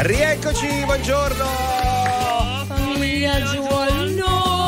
Rieccoci, buongiorno. Famiglia Giualno.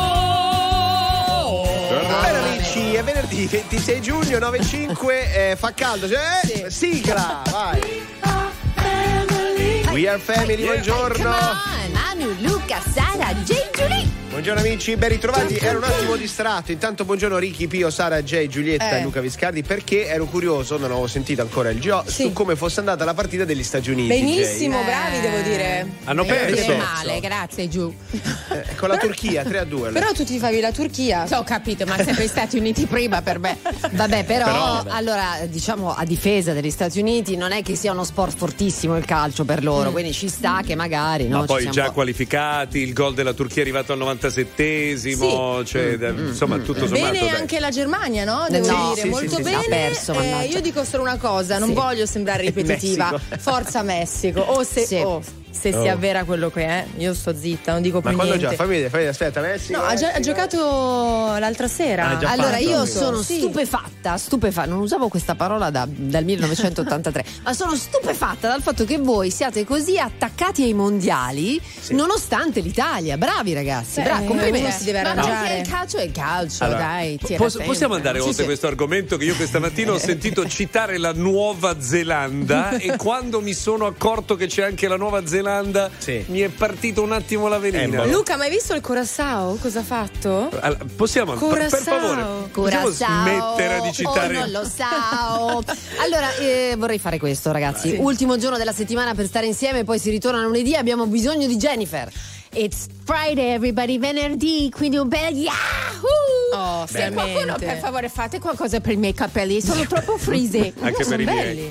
Bene amici, è venerdì 26 giugno 9:05, fa caldo, cioè sigla, vai. We are family, buongiorno. Manu, Luca, Sara, Jay, Giulia. Buongiorno amici, ben ritrovati. Ero un attimo distratto. Intanto buongiorno Ricky, Pio, Sara, Jay, Giulietta e Luca Viscardi, perché ero curioso, non avevo sentito ancora il GO, su come fosse andata la partita degli Stati Uniti. Benissimo, bravi devo dire. Hanno perso. Male, grazie Giù. Con la Turchia 3-2. Però tu ti favi la Turchia. Ho capito, ma sempre gli Stati Uniti prima per me. Vabbè, però allora diciamo a difesa degli Stati Uniti non è che sia uno sport fortissimo il calcio per loro, quindi ci sta che magari ma poi già qualificati, il gol della Turchia è arrivato al 97esimo, cioè insomma tutto sommato. Bene anche la Germania, no? Devo dire, molto bene. Ha perso, io dico solo una cosa, non voglio sembrare ripetitiva. Forza Messico. Se si avvera quello che è, io sto zitta, non dico più niente. Ma quando già? Fammi aspetta, Messico. No, ha giocato l'altra sera. Allora io sono stupefatta, non usavo questa parola dal 1983, ma sono stupefatta dal fatto che voi siate così attaccati ai mondiali nonostante l'Italia. Bravi ragazzi, bravi, complimenti. Si deve arrangiare. Il calcio è il calcio, allora, dai. Possiamo andare oltre questo argomento che io questa mattina ho sentito citare la Nuova Zelanda e quando mi sono accorto che c'è anche la Nuova Zelanda mi è partito un attimo la velina. Luca, ma hai visto il Curaçao? Cosa ha fatto? Possiamo per favore smettere di citare? Non lo so. Allora vorrei fare questo, ragazzi. Ultimo giorno della settimana per stare insieme, poi si ritorna lunedì, abbiamo bisogno di Jennifer. It's Friday, everybody, venerdì, quindi un bel Yahoo! Qualcuno, per favore, fate qualcosa per i miei capelli, sono troppo frizzy. Anche per i miei.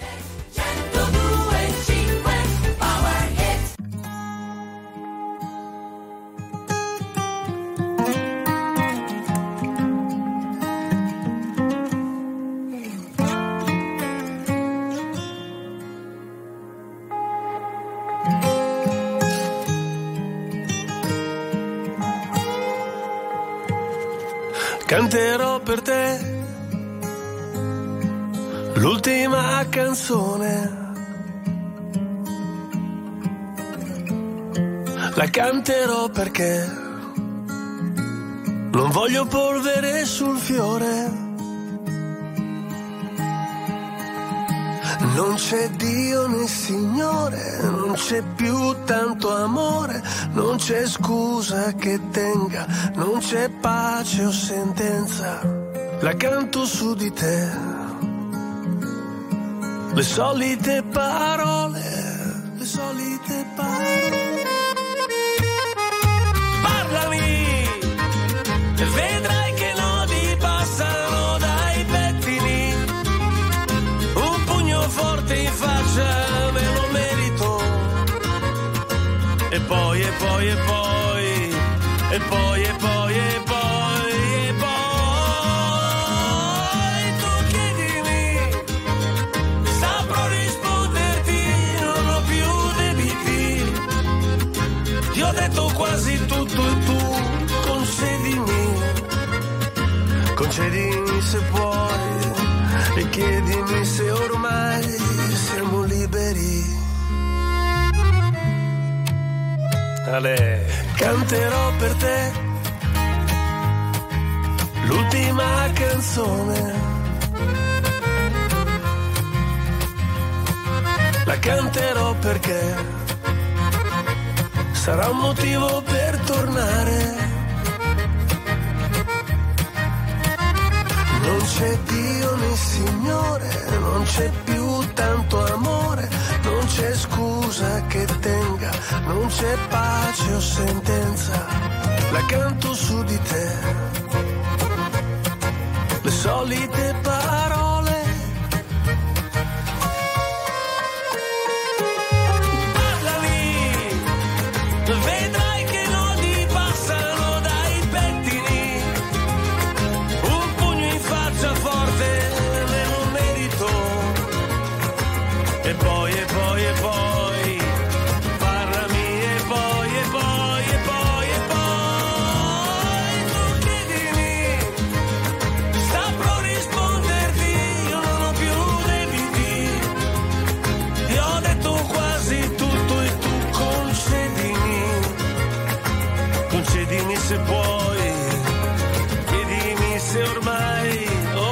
Canterò per te l'ultima canzone, la canterò perché non voglio polvere sul fiore. Non c'è Dio né Signore, non c'è più tanto amore, non c'è scusa che tenga, non c'è pace o sentenza. La canto su di te, le solite parole, le solite parole. Parlami e vedrai che nodi passano dai pettini. Un pugno forte in faccia me lo merito. E poi tu chiedimi, saprò risponderti, non ho più debiti. Ti ho detto quasi tutto e tu concedimi se puoi e chiedimi se ormai siamo liberi. Ale. Canterò per te l'ultima canzone, la canterò perché sarà un motivo per tornare. Non c'è Dio né Signore, non c'è più tanto amore, non c'è scusa che tenga, non c'è pace o sentenza. La canto su di te, le solite parole. Parlami, vedrai che nodi passano dai pettini. Un pugno in faccia forte me lo merito. E poi parlami e poi tu chiedimi, saprò risponderti, se puoi, chiedimi se ormai.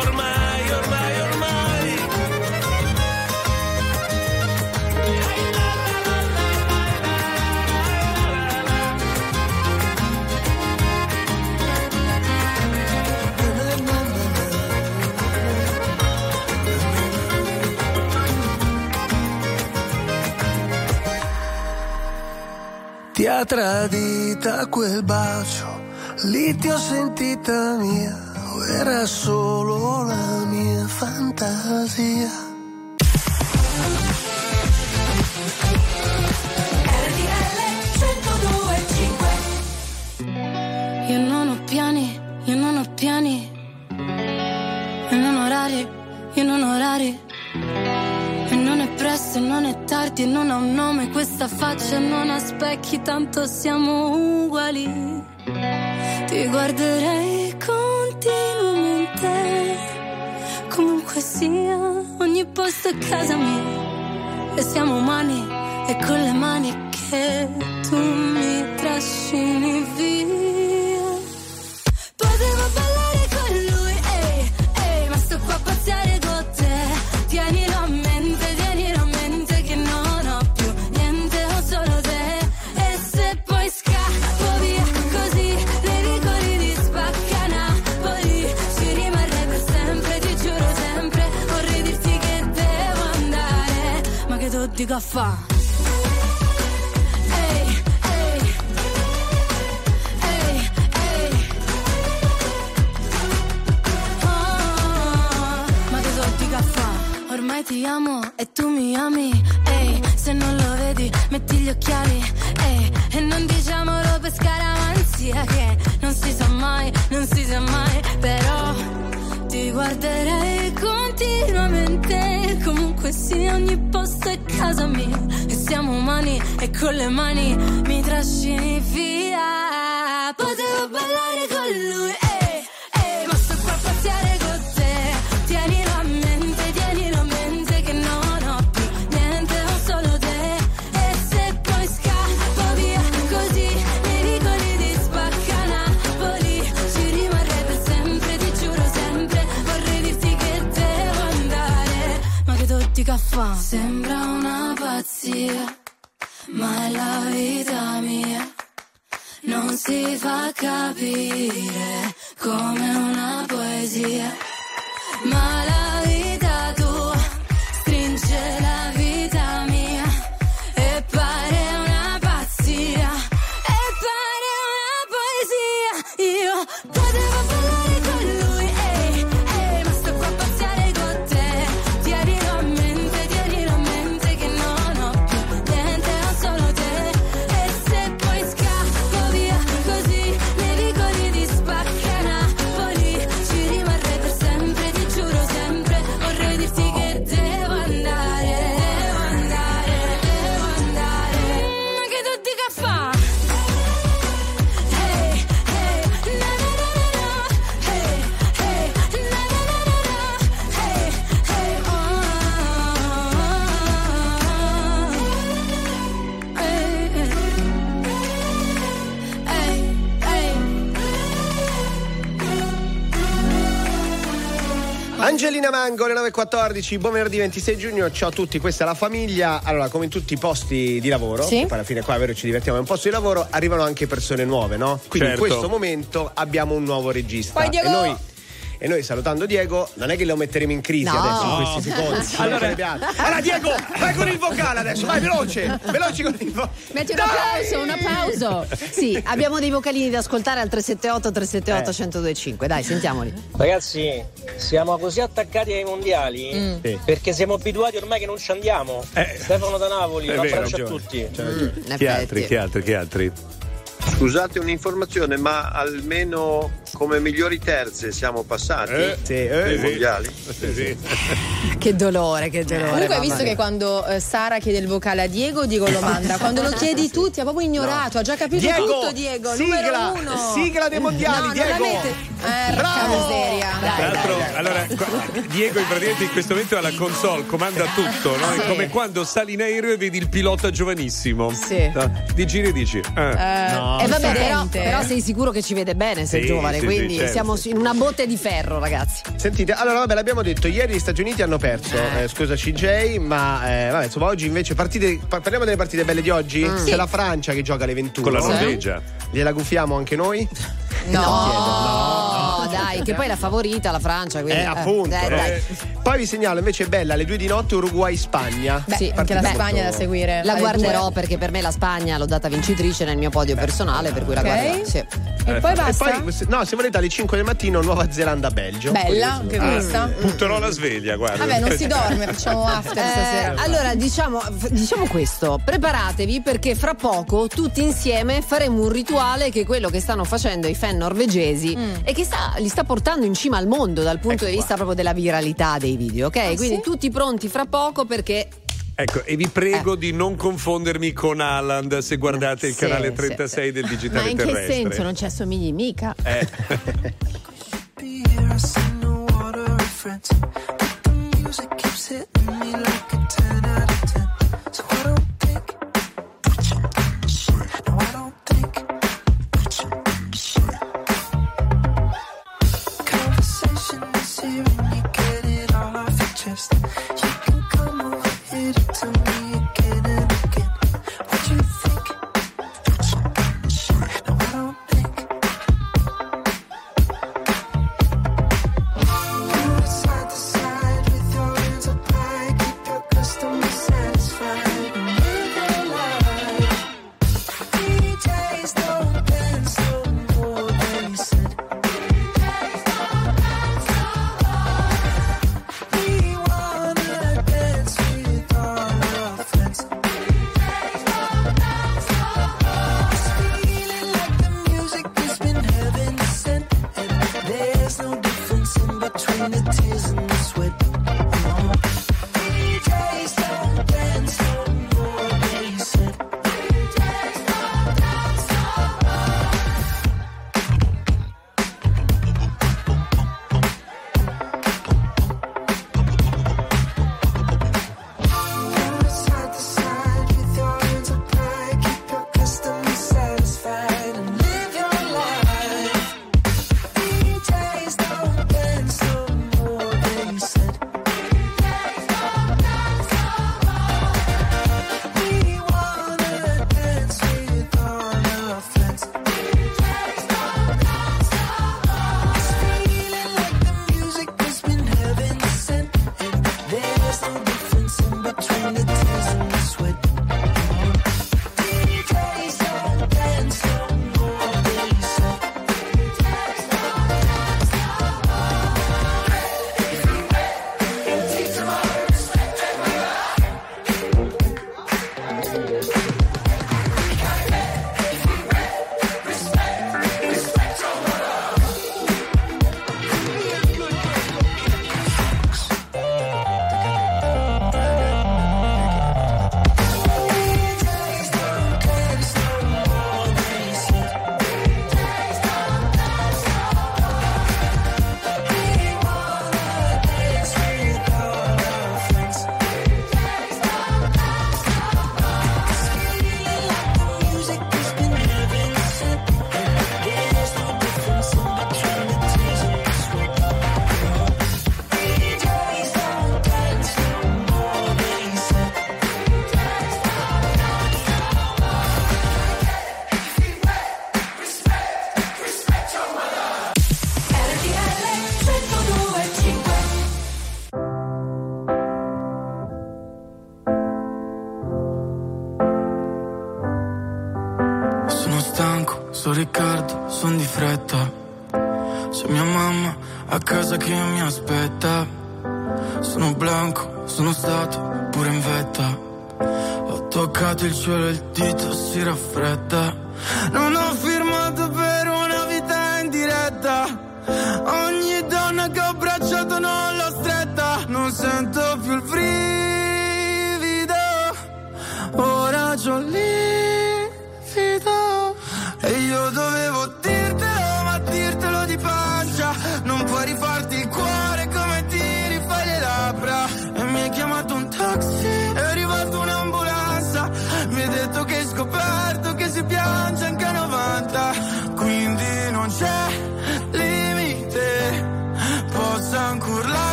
Ti ha tradita quel bacio, lì ti ho sentita mia, o era solo la mia fantasia? Io non ho piani, io non ho piani, e non orari, io non orari. E non è presto, non è tardi, e non ha un nome questa faccia, non ha specchi, tanto siamo uguali. Ti guarderei continuamente, comunque sia, ogni posto è casa mia. E siamo umani, e con le mani che tu mi trascini via. Potevo ballare con lui, ehi, ehi, ma sto qua a pazziare con te. Tienilo a mente che non ho più niente, ho solo te. E se poi scappo via così, nei vicoli di Spacca Napoli, ci rimarrei per sempre, ti giuro sempre. Vorrei dirti che devo andare, ma che tu dico a fa'? Ormai ti amo e tu mi ami, ehi, se non lo vedi metti gli occhiali, ehi, e non diciamolo per scaramanzia che non si sa mai, non si sa mai, però ti guarderei continuamente, comunque sia, ogni posto è casa mia, e siamo umani e con le mani mi trascini via. Potevo ballare con lui, ehi, ehi, ma sto qua a pazziare con te, tienilo a mente che non ho più niente, ho solo te. E se poi scappo via così, nei vicoli di Spacca Napoli, ci rimarrei per sempre, ti giuro sempre. Vorrei dirti che devo andare, ma che tu dica fa'? Sembra una pazzia, ma è la vita mia. Non si fa capire come una poesia, ma la vita tua stringe la vita mia e pare una pazzia, e pare una poesia. Io potevo ballare con lui, ehi, ehi, ma sto qua a pazziare con te. Tienilo a mente che non ho più niente, ho solo te. E se poi scappo via così, nei vicoli di Spacca Napoli, ci rimarrei per sempre, ti giuro sempre. Vorrei dirti che devo andare, ma che tu dica fa'? Hey, hey, na na na na, hey, hey, na na na na, hey, hey, oh, hey, hey. Angelina Mango, alle 9.14, buon venerdì 26 giugno, ciao a tutti, questa è La Famiglia. Allora, come in tutti i posti di lavoro, Sì. poi alla fine qua è vero ci divertiamo, è un posto di lavoro, arrivano anche persone nuove, no? Quindi Certo. in questo momento abbiamo un nuovo regista. Poi Diego! E noi salutando Diego, non è che lo metteremo in crisi No. adesso in questi secondi. Allora Diego, vai con il vocale adesso, vai veloce con il vocale. Metti un applauso. Sì, abbiamo dei vocalini da ascoltare al 378-378-1025. Dai, sentiamoli. Ragazzi, siamo così attaccati ai mondiali Sì. perché siamo abituati ormai che non ci andiamo. Stefano da Napoli, un abbraccio a tutti. In Chi effetti. altri? Scusate un'informazione, ma almeno come migliori terze siamo passati ai mondiali? Che dolore. Comunque hai mamma visto mia. che quando Sara chiede il vocale a Diego lo manda. Quando lo chiedi tu ti ha proprio ignorato, ha già capito tutto Diego, numero uno. Sigla dei mondiali, No, Diego. non la mette. Miseria. Tra l'altro, allora, Diego praticamente in questo momento alla console comanda tutto, no? È come quando sali in aereo e vedi il pilota giovanissimo. Sì. No? Di giri e dici. No. Vabbè, però sei sicuro che ci vede bene, sei giovane, quindi certo. siamo in una botte di ferro, ragazzi. Sentite, allora vabbè, l'abbiamo detto, ieri gli Stati Uniti hanno perso, scusa CJ, ma vabbè, insomma, oggi invece parliamo delle partite belle di oggi? C'è la Francia che gioca alle 21. Con la Norvegia. Gliela guffiamo anche noi? No, dai, che poi è la favorita, la Francia. Quindi, appunto. dai. Poi vi segnalo invece è bella alle 2 di notte Uruguay-Spagna. Beh, anche la Spagna è da seguire. La guarderò perché per me la Spagna l'ho data vincitrice nel mio podio personale, per cui la guarderò. Sì. E poi basta? E poi, no, se volete alle 5 del mattino Nuova Zelanda-Belgio. Bella, anche questa. Butterò la sveglia, guarda. Vabbè, non si dorme, facciamo after stasera. Allora, diciamo questo, preparatevi perché fra poco tutti insieme faremo un rituale che è quello che stanno facendo i fan norvegesi e che li sta portando in cima al mondo dal punto di vista proprio della viralità dei video, ok? Quindi tutti pronti fra poco perché... Ecco, e vi prego di non confondermi con Haaland se guardate il canale 36 del digitale terrestre. Ma in che senso? Non ci assomigli mica? Sono Riccardo, son di fretta. C'è mia mamma a casa che mi aspetta. Sono Blanco, sono stato pure in vetta. Ho toccato il cielo e il dito si raffredda. Non ho firmato per una vita in diretta. Ogni donna che ho abbracciato non l'ho stretta. Non sento più il brivido. Ora c'ho livido. E io dovevo dirtelo, ma dirtelo di pancia.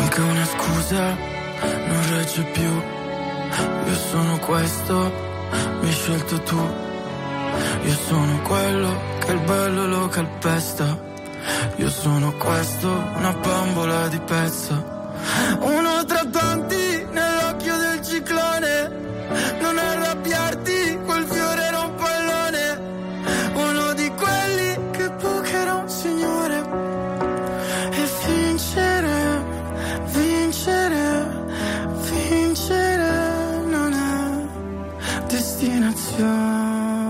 anche una scusa non regge più. Io sono questo, mi hai scelto tu. Io sono quello che il bello lo calpesta. Io sono questo, una bambola di pezzo. Uno tra tanti nell'occhio del ciclone. Non arrabbiarti, quel fiore era un pallone. Uno di quelli che pocherà un signore. E vincere, vincere, vincere non è destinazione.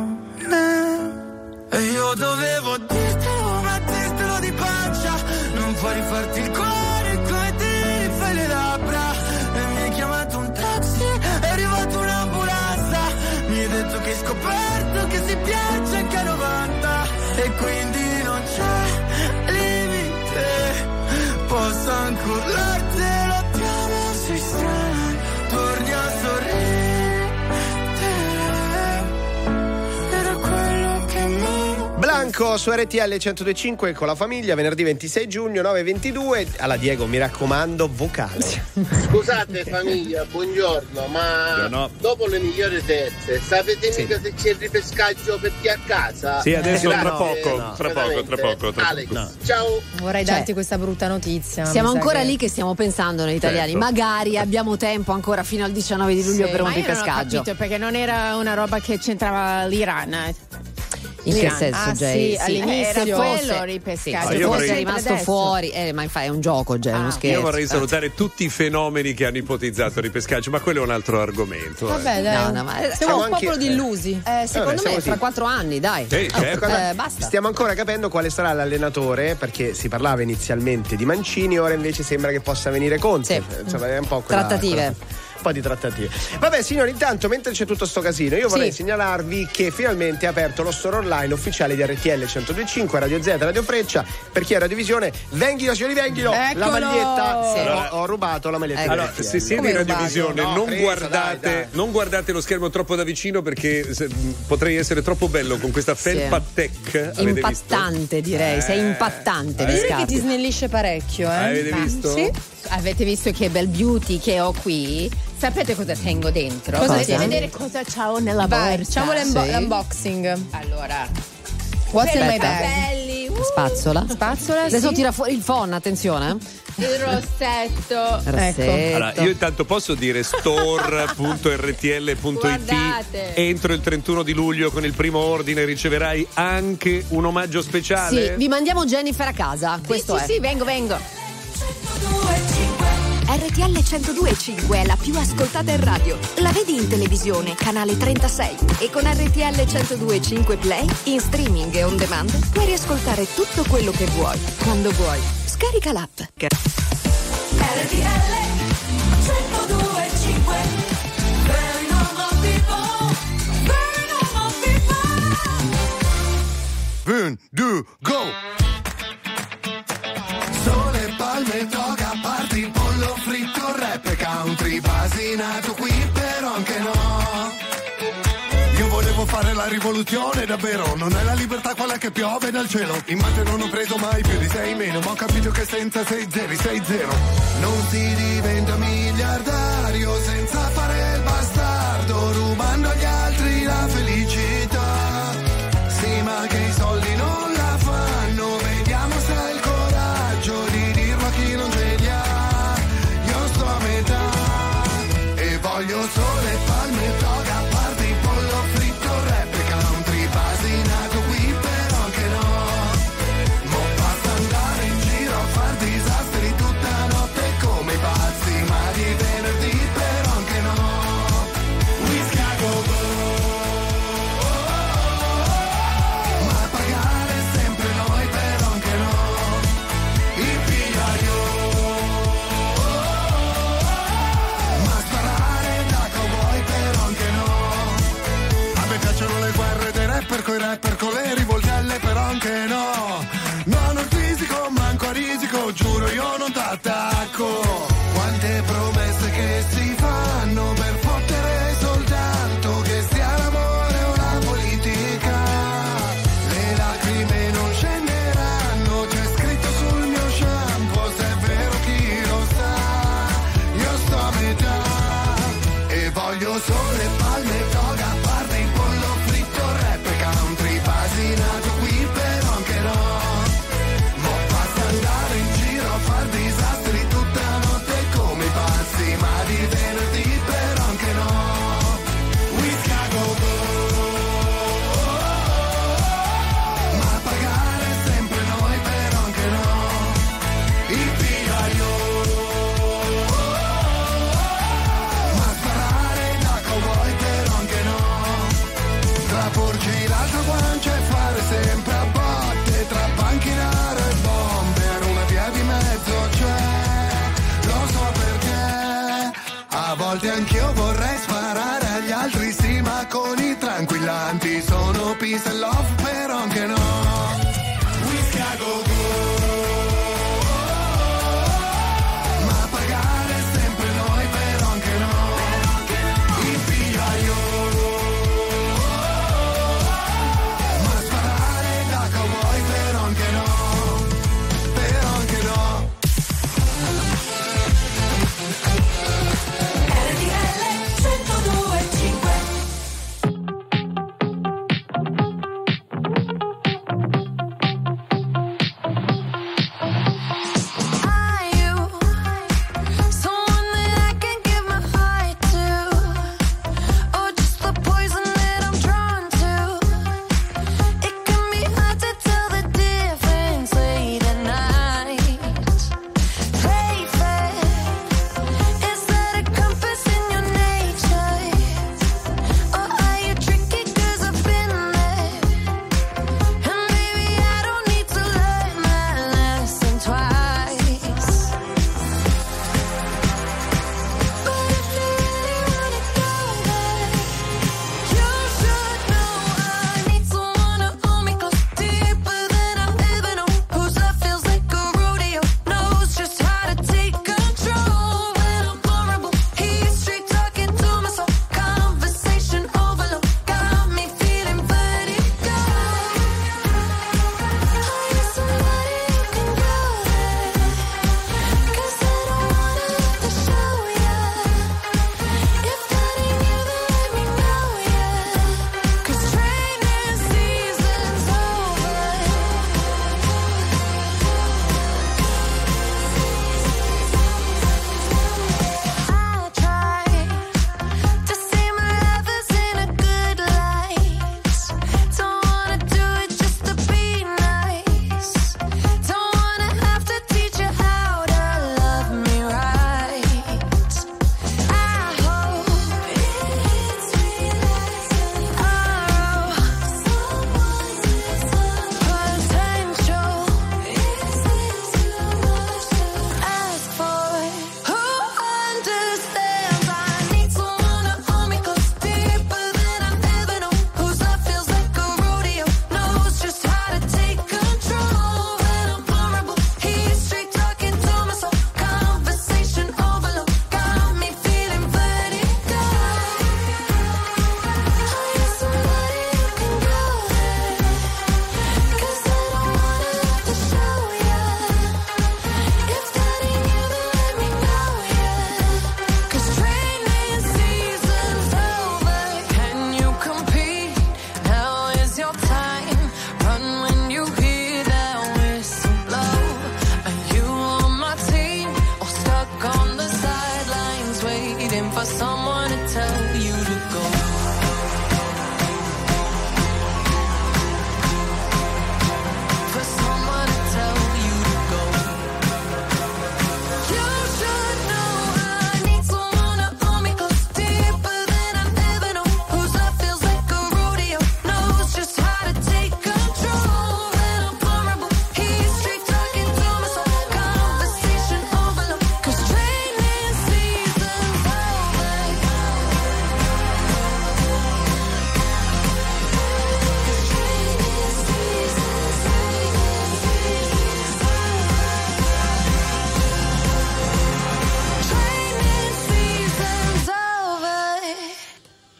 E io dovevo dirtelo, ma dirtelo di pancia. Non puoi rifarti il cuore come ti rifai le labbra. E mi hai chiamato un taxi, è arrivata un'ambulanza. Mi hai detto che hai scoperto che si piace anche a 90. E quindi non c'è limite. Posso anche urlartelo, ti amo, sei strana. Torni a sorridere. Era quello che mi... Blanco su RTL 102.5 con la famiglia, venerdì 26 giugno 9:22. Alla Diego, mi raccomando, vocale. Scusate famiglia, buongiorno, ma dopo le migliori terze sapete mica se c'è il ripescaggio per chi a casa? Sì, adesso Grazie. tra poco. Alex, ciao. Vorrei darti questa brutta notizia. Siamo ancora che... lì che stiamo pensando noi italiani. Certo. Magari abbiamo tempo ancora fino al 19 di luglio per un ripescaggio. Ma io non ho capito perché non era una roba che c'entrava l'Iran. In che senso, Jay? Sì, all'inizio era quello ripescaggio. Se fosse rimasto fuori, ma infatti è un gioco, Jay, uno scherzo. Io vorrei salutare tutti i fenomeni che hanno ipotizzato il ripescaggio, ma quello è un altro argomento. Vabbè, dai. No, ma siamo un popolo di illusi. Secondo me fra 4 anni, dai. Certo. Basta. Stiamo ancora capendo quale sarà l'allenatore, perché si parlava inizialmente di Mancini, ora invece sembra che possa venire Conte. Sì. Insomma, è un po' Trattative. Un po' di trattative. Vabbè signori, intanto mentre c'è tutto sto casino io vorrei segnalarvi che finalmente è aperto lo store online ufficiale di RTL 102.5, Radio Z, Radio Freccia. Per chi è Radiovisione, venghilo signori, venghilo. La maglietta, ho rubato la maglietta. Allora, se siete in Radiovisione non guardate lo schermo troppo da vicino, perché potrei essere troppo bello con questa felpa tech. Impattante, direi, sei impattante. Direi che ti snellisce parecchio, Avete visto? Sì. Avete visto che bel beauty che ho qui? Sapete cosa tengo dentro? Potete vedere cosa c'ho nella borsa. Facciamo l'unboxing. Allora, what's in my bag? capelli, Spazzola. Adesso sì. tira fuori il phon, attenzione. il rossetto. Ecco. Allora, io intanto posso dire store.rtl.it. Guardate. Entro il 31 di luglio con il primo ordine riceverai anche un omaggio speciale. Sì, vi mandiamo Jennifer a casa. Questo è. Sì, vengo. RTL 102.5 è la più ascoltata in radio. La vedi in televisione, canale 36. E con RTL 102.5 Play, in streaming e on demand, puoi riascoltare tutto quello che vuoi, quando vuoi. Scarica l'app. RTL 102.5. Very normal people. Very normal people. 1, 2, go! Sole, palme, toga, party, pollo fritto, rap, country, basinato qui, però anche no. Io volevo fare la rivoluzione, davvero, non è la libertà quella che piove dal cielo. In mate non ho preso mai più di 6 meno, ma ho capito che senza 6 zeri, 6 0. Non si diventa miliardario senza fare il bastardo, rubando agli altri la felicità. Sì, ma che i soldi non la fanno, vediamo se hai il coraggio di dirlo a chi non ce li ha. Io sto a metà e voglio sole, palme, toga, party, pollo fritto, rap, country, basinato qui, però anche no. Mo basta andare in giro a far disastri tutta notte come i pazzi, ma di venerdì però anche no. Whisky a go-go. Ma pagare sempre noi però anche no. Il pigliaio. Ma sparare da cowboy però anche no. A me piacciono le guerre dei rapper coi rapper con le rivoltelle però anche no. Non ho il fisico, manco a risico, giuro io non t'attacco. Quante promesse che si fanno per fottere soltanto che sia l'amore o la politica. Le lacrime non scenderanno, c'è scritto sul mio shampoo, se è vero chi lo sa.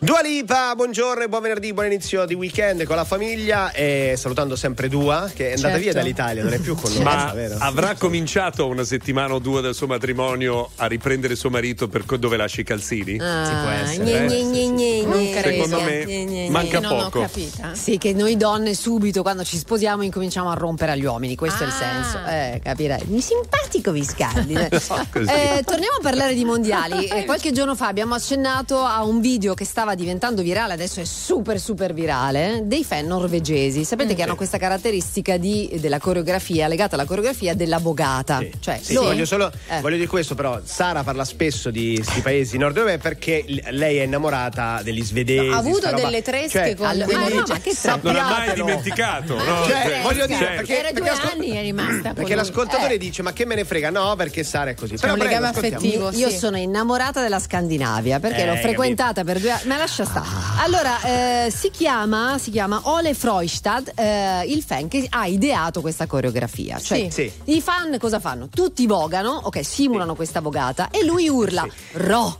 Dua Lipa, buongiorno e buon venerdì, buon inizio di weekend con la famiglia e salutando sempre Dua che è andata via dall'Italia, non è più con noi. Ma vero? avrà cominciato una settimana o due dal suo matrimonio a riprendere suo marito per dove lascia i calzini? Si può essere. Non credo. Secondo me manca poco. Non ho capito. Sì, che noi donne subito quando ci sposiamo incominciamo a rompere agli uomini, questo è il senso. Capirai. Mi simpatico Viscardi. Torniamo a parlare di mondiali. Qualche giorno fa abbiamo accennato a un video che stava diventando virale, adesso è super virale, dei fan norvegesi. Sapete che hanno questa caratteristica della coreografia, legata alla coreografia della bogata. Sì. Cioè, voglio dire questo, però Sara parla spesso di questi paesi nord europei perché lei è innamorata degli svedesi. Ha avuto delle tresche con ma che non ha mai dimenticato, no? Voglio dire, era 2 anni è rimasta. Perché l'ascoltatore dice ma che me ne frega, no, perché Sara è così. C'è un legame affettivo. Io sono innamorata della Scandinavia perché l'ho frequentata per 2 anni. Ma lascia stare. Allora, si chiama Ole Frøystad, il fan che ha ideato questa coreografia. Cioè, i fan cosa fanno? Tutti vogano, simulano questa vogata e lui urla Ro.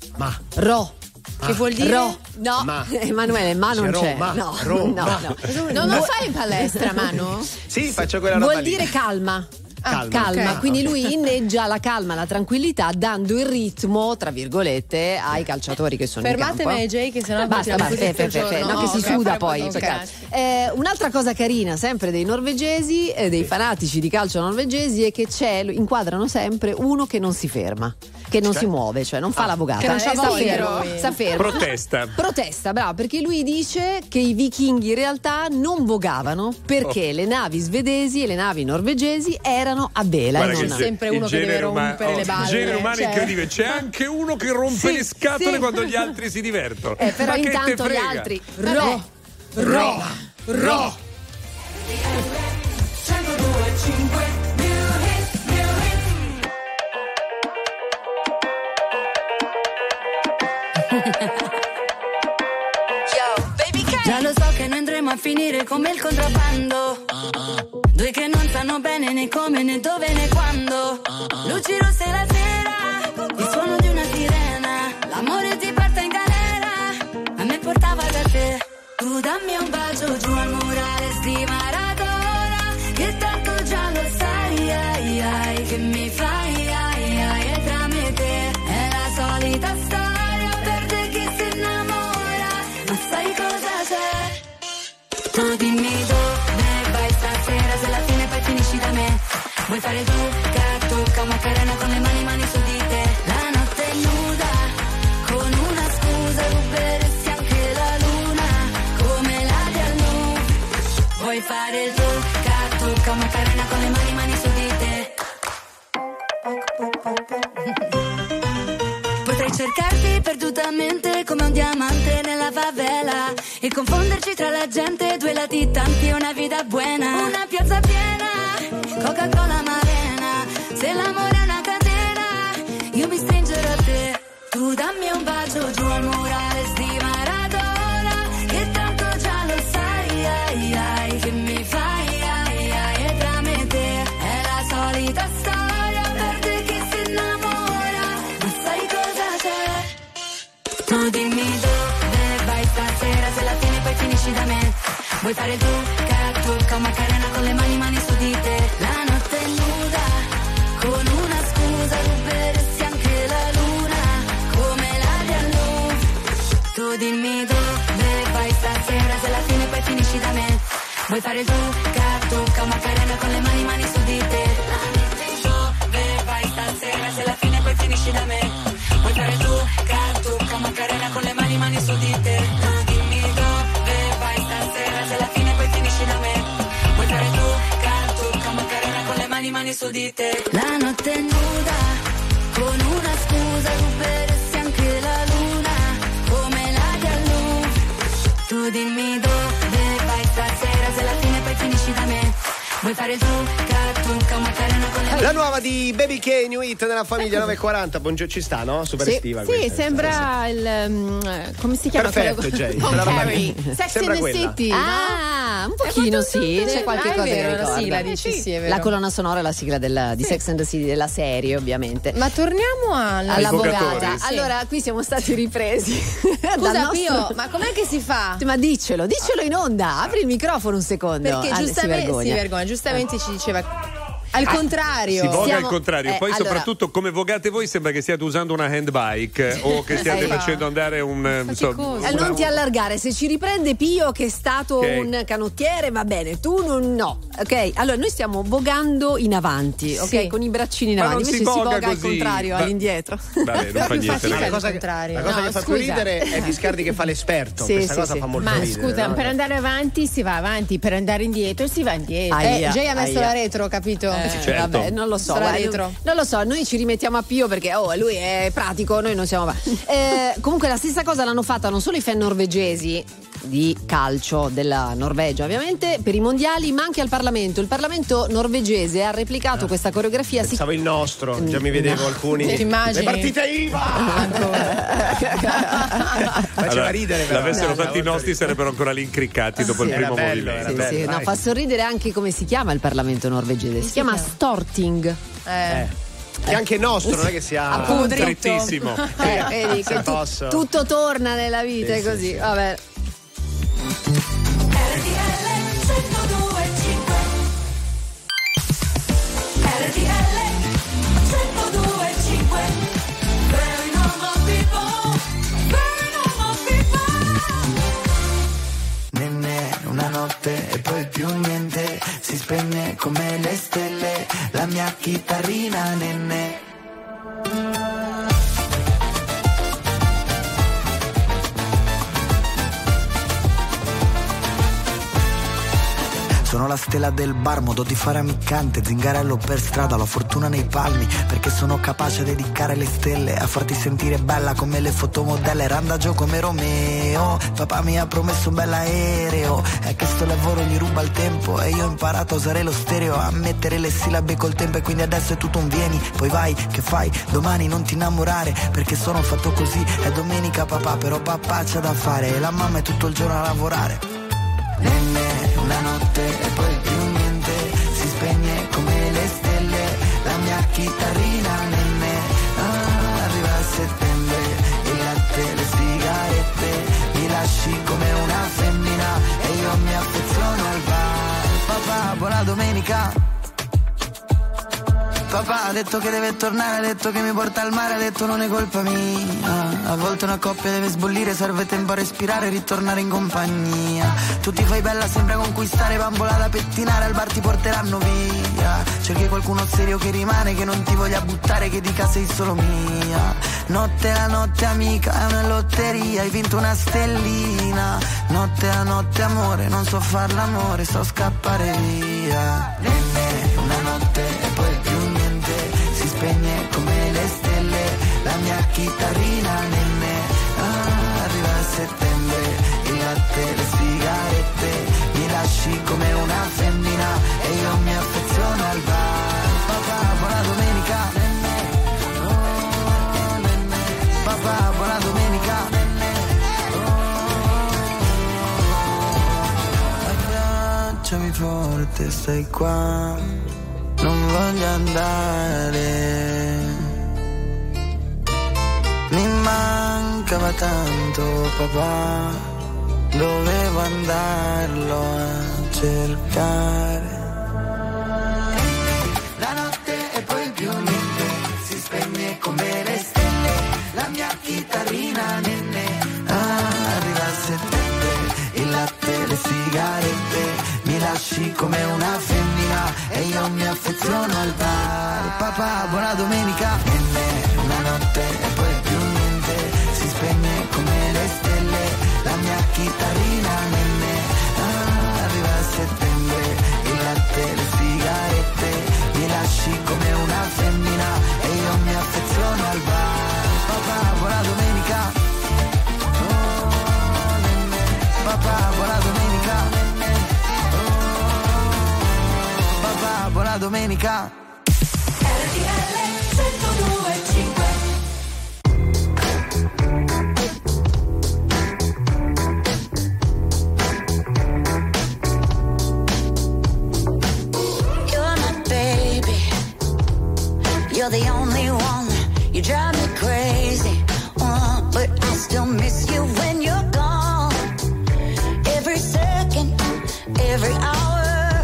Che vuol dire? No, Emanuele, ma non c'è. No. Non lo fai in palestra, Manu? Sì, faccio quella roba. Vuol dire calma. Calma, okay. Quindi lui inneggia la calma, la tranquillità, dando il ritmo, tra virgolette, ai calciatori che sono in campo. Fermatemi Jay, che sennò basta, che si suda poi. Un'altra cosa carina, sempre dei norvegesi, dei fanatici di calcio norvegesi, è che inquadrano sempre uno che non si ferma, che non si muove, cioè non fa la bogata, sta fermo. Protesta, bravo, perché lui dice che i vichinghi in realtà non vogavano perché le navi svedesi e le navi norvegesi erano a vela. Guarda, c'è sempre uno che deve rompere le balle. Il genere umano è incredibile. C'è anche uno che rompe le scatole quando gli altri si divertono. Però ma intanto che te gli frega? altri Già lo so che noi andremo a finire come il contrabbando. Due che non sanno bene né come né dove né quando. Luci rosse la sera, il suono di una sirena. L'amore ti porta in galera, a me portava da te. Tu dammi un bacio giù al murale di Maradona, che tanto già lo sai, ai, che mi fai, ai, e tra me e te è la solita storia, per te chi si innamora, ma sai cosa c'è? Tu dimmi dove vai stasera, se alla fine poi finisci da me. Vuoi fare tu, cattucca, Macarena con le mani su di te. La notte è nuda, con una scusa ruberesti anche la luna, come l'aria al nu. Vuoi fare il tu, cattucca, Macarena con le mani su di te. Potrei cercarti perdutamente come un diamante nella favela e confonderci tra la gente, due latitanti e una vita buena. Una piazza piena, Coca-Cola Marena. Se l'amore è una catena, io mi stringerò a te. Tu dammi un bacio giù al murale di Maradona, che tanto già lo sai, ai, che mi fai, ai, e tra me e te è la solita storia, per te chi si innamora, ma sai cosa c'è? Tu dimmi dove vai stasera, se alla fine poi finisci da me. Vuoi fare tu, cattucca, Macarena con le mani su di te. La notte è nuda, con una scusa ruberesti anche la luna, come l'aria al nu. Tu dimmi dove vai stasera, se alla fine poi finisci da me. Vuoi fare tu, cattucca, Macarena con le mani su di te. La notte è dove vai stasera, se alla fine poi finisci da me. Vuoi fare tu, cattucca, Macarena con le mani su di te. Dimmi dove vai stasera, se alla fine poi finisci da me. Vuoi fare tu, cattucca, Macarena con le mani su di te. La notte è nuda, con una scusa ruberesti anche la luna, come l'aria al nu. Tu dimmi dove vai stasera, se alla fine poi finisci da me. Vuoi fare tu, cattucca, Macarena con le La nuova di Baby K, New Hit nella famiglia 940. Buongiorno, ci sta, no? Super estiva. Sì, questa, sembra il come si chiama? Perfetto, Jay. Tom Carey. Sex and the quella. City. Un pochino sì, c'è qualche cosa che la ricorda. sigla dici sì, è vero. La colonna sonora è la sigla di Sex and the City, della serie, ovviamente. Ma torniamo all'avvocata. Sì. Allora, qui siamo stati ripresi. Scusa Pio, ma com'è che si fa? Ma diccelo in onda, apri il microfono un secondo. Perché giustamente si vergogna, giustamente ci diceva al contrario. Si voga al contrario. Poi allora, soprattutto come vogate voi sembra che stiate usando una handbike o che stiate facendo andare un non ti allargare, se ci riprende Pio che è stato un canottiere va bene, tu no. Ok? Allora noi stiamo vogando in avanti, ok? Sì. Con i braccini in avanti, invece si voga così. Al contrario, all'indietro. Vabbè, non fa niente. La cosa che fa più ridere è Viscardi che fa l'esperto. Sì, questa cosa fa molto ridere. Ma scusa, per andare avanti si va avanti, per andare indietro si va indietro. Jay ha messo la retro, capito? Certo. Vabbè, non lo so. Non lo so, noi ci rimettiamo a Pio perché lui è pratico, noi non siamo. Comunque la stessa cosa l'hanno fatta non solo i fan norvegesi di calcio della Norvegia, ovviamente, per i mondiali, ma anche al Parlamento. Il Parlamento norvegese ha replicato questa coreografia. Pensavo il nostro, già mi vedevo alcuni. Ti immagini? Le partite IVA! Faceva ridere. L'avessero fatti i nostri sarebbero ancora lì incriccati dopo il primo movimento. Sì, no, fa sorridere anche come si chiama il Parlamento norvegese. Si chiama Storting. Che anche nostro, non è che sia drittissimo. Vedi che tutto torna nella vita, è così. Sì. Vabbè. Una notte e poi più niente, si spegne come le stelle, la mia chitarrina nenne. Sono la stella del bar, modo di fare ammiccante, zingarello per strada, la fortuna nei palmi, perché sono capace di dedicare le stelle a farti sentire bella come le fotomodelle, randagio come Romeo, papà mi ha promesso un bell'aereo, è che sto lavoro gli ruba il tempo e io ho imparato a usare lo stereo, a mettere le sillabe col tempo e quindi adesso è tutto un vieni, poi vai, che fai, domani non ti innamorare, perché sono fatto così, è domenica papà, però papà c'ha da fare e la mamma è tutto il giorno a lavorare. Nenne, una notte e poi più niente, si spegne come le stelle, la mia chitarrina nenne, arriva a settembre, il latte, le sigarette, mi lasci come una femmina e io mi affeziono al bar. Papà, buona domenica. Papà ha detto che deve tornare, ha detto che mi porta al mare, ha detto non è colpa mia. A volte una coppia deve sbollire, serve tempo a respirare e ritornare in compagnia. Tu ti fai bella, sembra conquistare, bambola da pettinare, al bar ti porteranno via. Cerchi qualcuno serio che rimane, che non ti voglia buttare, che dica sei solo mia. Notte a notte amica, è una lotteria, hai vinto una stellina. Notte a notte amore, non so far l'amore, so scappare via. Una notte e poi più si spegne come le stelle, la mia chitarrina nenne, arriva a settembre, il latte, le sigarette, mi lasci come una femmina e io mi affeziono al bar. Papà, buona domenica, nenne, oh nenne, papà, buona domenica, nenne, oh, abbracciami forte, stai qua. Non voglio andare, mi mancava tanto papà, dovevo andarlo a cercare. La notte e poi più niente, si spegne come le stelle, la mia chitarrina nenne, arriva a settembre, il latte, le sigarette, mi lasci come una femmina e io mi affeziono al bar. Papà, buona domenica. Nenne, una notte e poi più niente, si spegne come le stelle, la mia chitarrina nenne, arriva a settembre, il latte, le sigarette, mi lasci come una femmina e io mi affeziono al bar. Papà, buona domenica. Oh, nenne, papà, buona domenica. Buona domenica. You drive me crazy, but I still miss you when you're gone. Every second, every hour.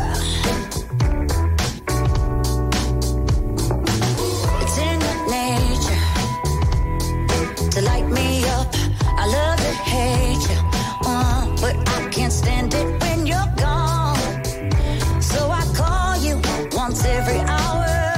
It's in your nature to light me up. I love to hate you, but I can't stand it when you're gone. So I call you once every hour.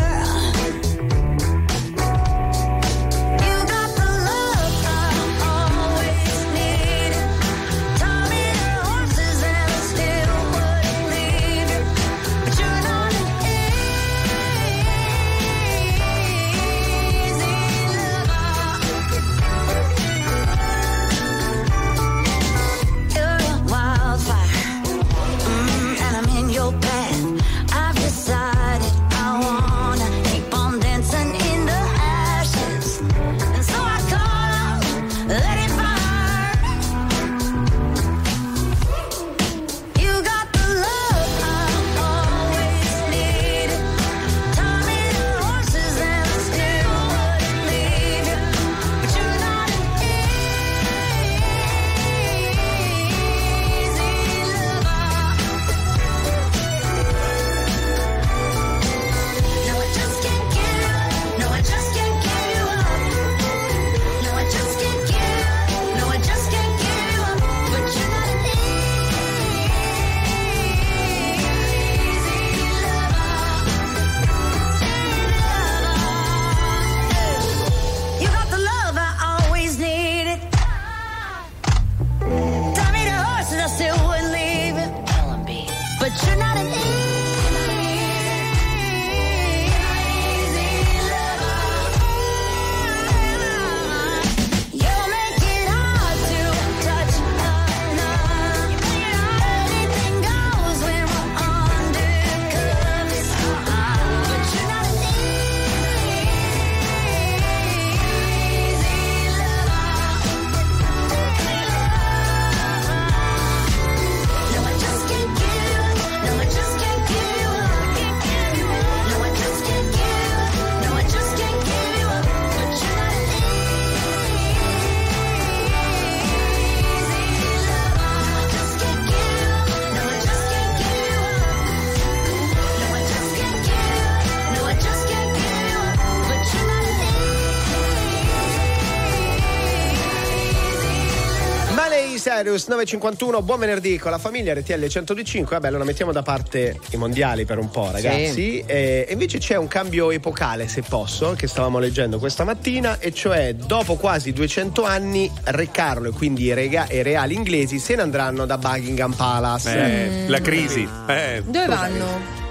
Cyrus 9:51, buon venerdì con la famiglia RTL 102.5. Vabbè, allora mettiamo da parte i mondiali per un po', ragazzi. Sì. E invece c'è un cambio epocale, se posso, che stavamo leggendo questa mattina, e cioè dopo quasi 200 anni Re Carlo e quindi i reali inglesi se ne andranno da Buckingham Palace. La crisi. Dove vanno?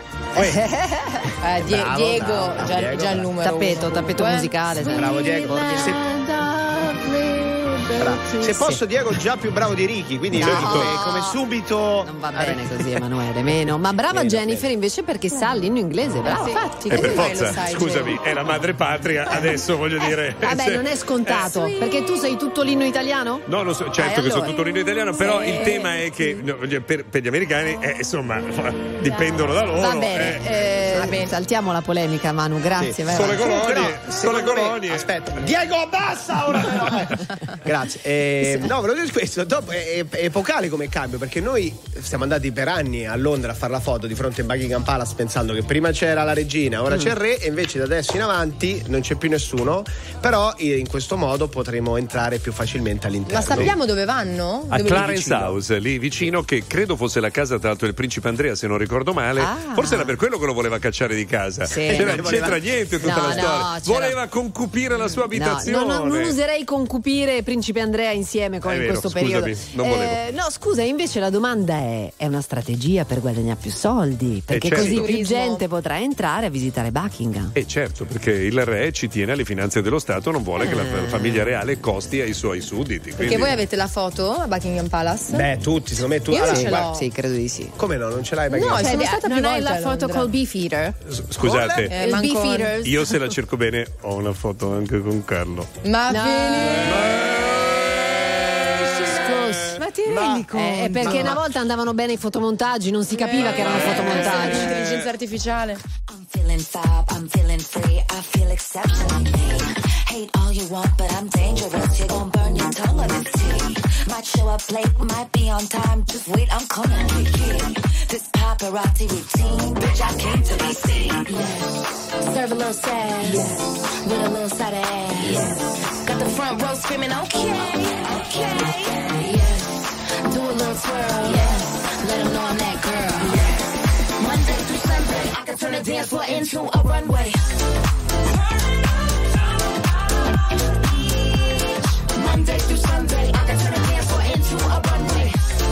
Diego, già il numero tappeto musicale. Bravo Diego. Se posso, Diego, già più bravo di Ricky, quindi come subito. Non va bene così, Emanuele, meno. Ma brava Jennifer invece perché sa l'inno inglese, bravo. Infatti, per forza, scusami, è la madre patria, adesso voglio dire. Vabbè, non è scontato, perché tu sei tutto l'inno italiano? No, lo so, certo che sono tutto l'inno italiano, però il tema è che per gli americani, insomma, dipendono da loro. Va bene, saltiamo la polemica, Manu, grazie. Sì. Sono le colonie. Aspetta, Diego, abbassa ora! Grazie. No, volevo dire questo, dopo è epocale come cambio, perché noi siamo andati per anni a Londra a fare la foto di fronte a Buckingham Palace pensando che prima c'era la regina, ora c'è il re, e invece da adesso in avanti non c'è più nessuno, però in questo modo potremo entrare più facilmente all'interno. Ma sappiamo dove vanno? A Clarence House, lì vicino, che credo fosse la casa tra l'altro del principe Andrea, se non ricordo male. Forse era per quello che lo voleva cacciare di casa. Sì. Non c'entra niente tutta la storia. Voleva concupire la sua abitazione. Non userei concupire principe Andrea insieme con in questo periodo. Non volevo. No, scusa, invece la domanda è una strategia per guadagnare più soldi, perché così più gente potrà entrare a visitare Buckingham. Certo, perché il re ci tiene alle finanze dello Stato, non vuole che la famiglia reale costi ai suoi sudditi. Perché voi avete la foto a Buckingham Palace? Beh, tutti, secondo me tutti. Io non ce l'ho. Sì, credo di sì. Come no? Non ce l'hai? No, sono stata più non hai volte la foto col Beefeater? Scusate, il Beefeater. io se la cerco bene ho una foto anche con Carlo. Ma ti rendi conto? Perché una volta andavano bene i fotomontaggi, non si capiva che erano fotomontaggi. L'intelligenza artificiale. I'm feeling fab, I'm feeling free, I feel exceptionally Hate all you want, but I'm dangerous. You're gonna burn your tongue on this tea. Might show up late, might be on time. Just wait, I'm coming, Kiki. This paparazzi routine, bitch, I came to be seen. Yeah. Serve a little sass, yeah. With a little side of ass. Yeah. Got the front row screaming, okay, okay. Yeah. Do a little twirl, yeah. Let 'em know I'm that girl. Yeah. Monday through Sunday, I can turn the dance floor into a runway. Monday through Sunday, I can turn the dance floor into a runway.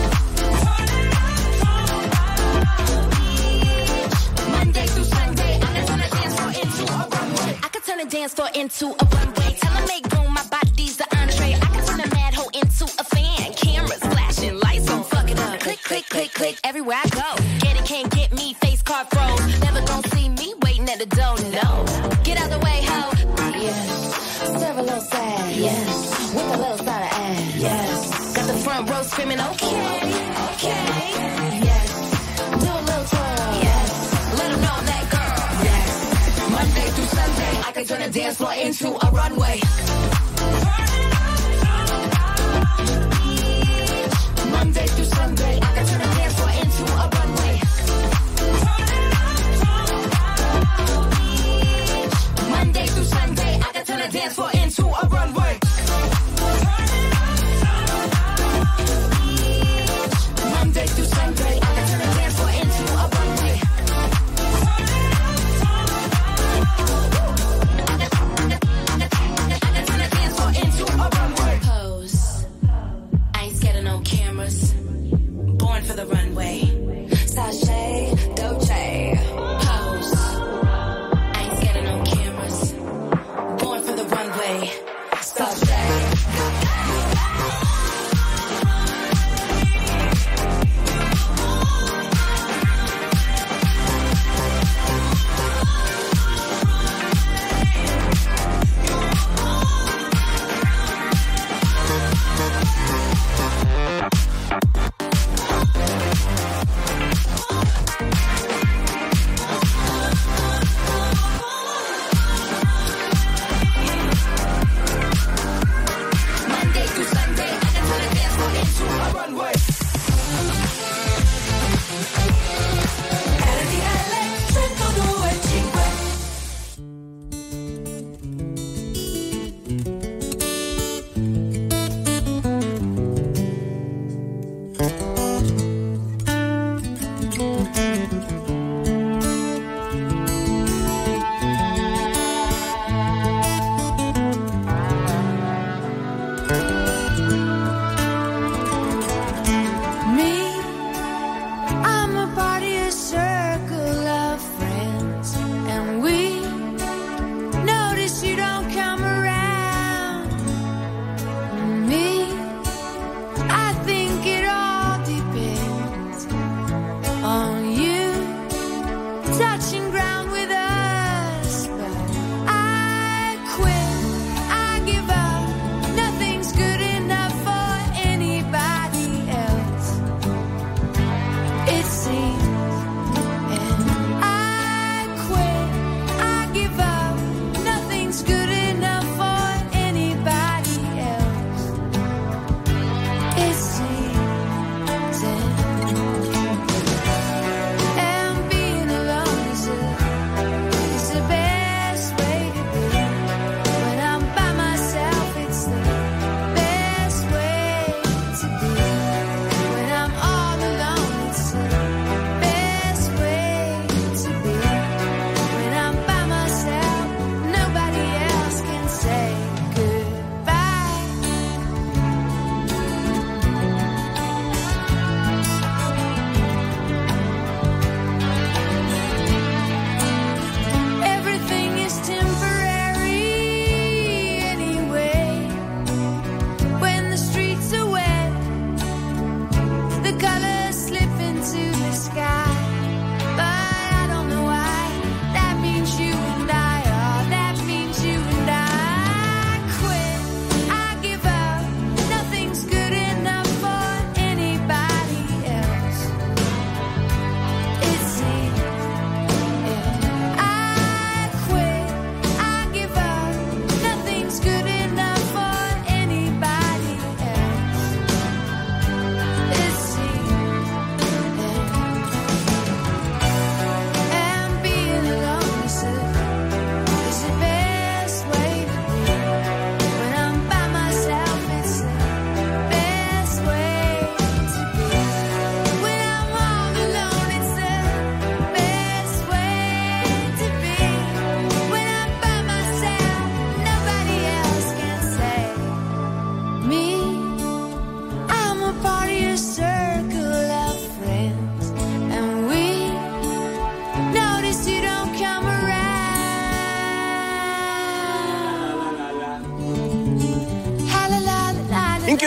Monday through Sunday, I can turn the dance floor into a runway. I can turn the dance floor into a runway. Tell 'em make room, my body's the entree. I can turn a mad hoe into a fan. Cameras flashing, lights on, fuck it up. Click, click, click, click, everywhere I go. Get it, can't get me, face card froze. Never gon' see me waiting at the door, no. Get out the way, ho. Yeah. Serve a little sad, yes. With a little side of ass, yes. Got the front row screaming, okay, okay. Yes. Do a little twirl, yes. Let 'em know I'm that girl, yes. Monday through Sunday, I can turn the dance floor into a runway. Monday through Sunday, I can turn the dance floor into a runway. Monday through Sunday, I can turn the dance floor into a runway. Monday through Sunday, I can turn the dance floor into a runway. I can turn the dance floor into a runway. Pose. I ain't scared of no cameras. Born for the runway. Sashay, Dolce. Pose. I ain't scared of no cameras. Born for the runway. Sashay.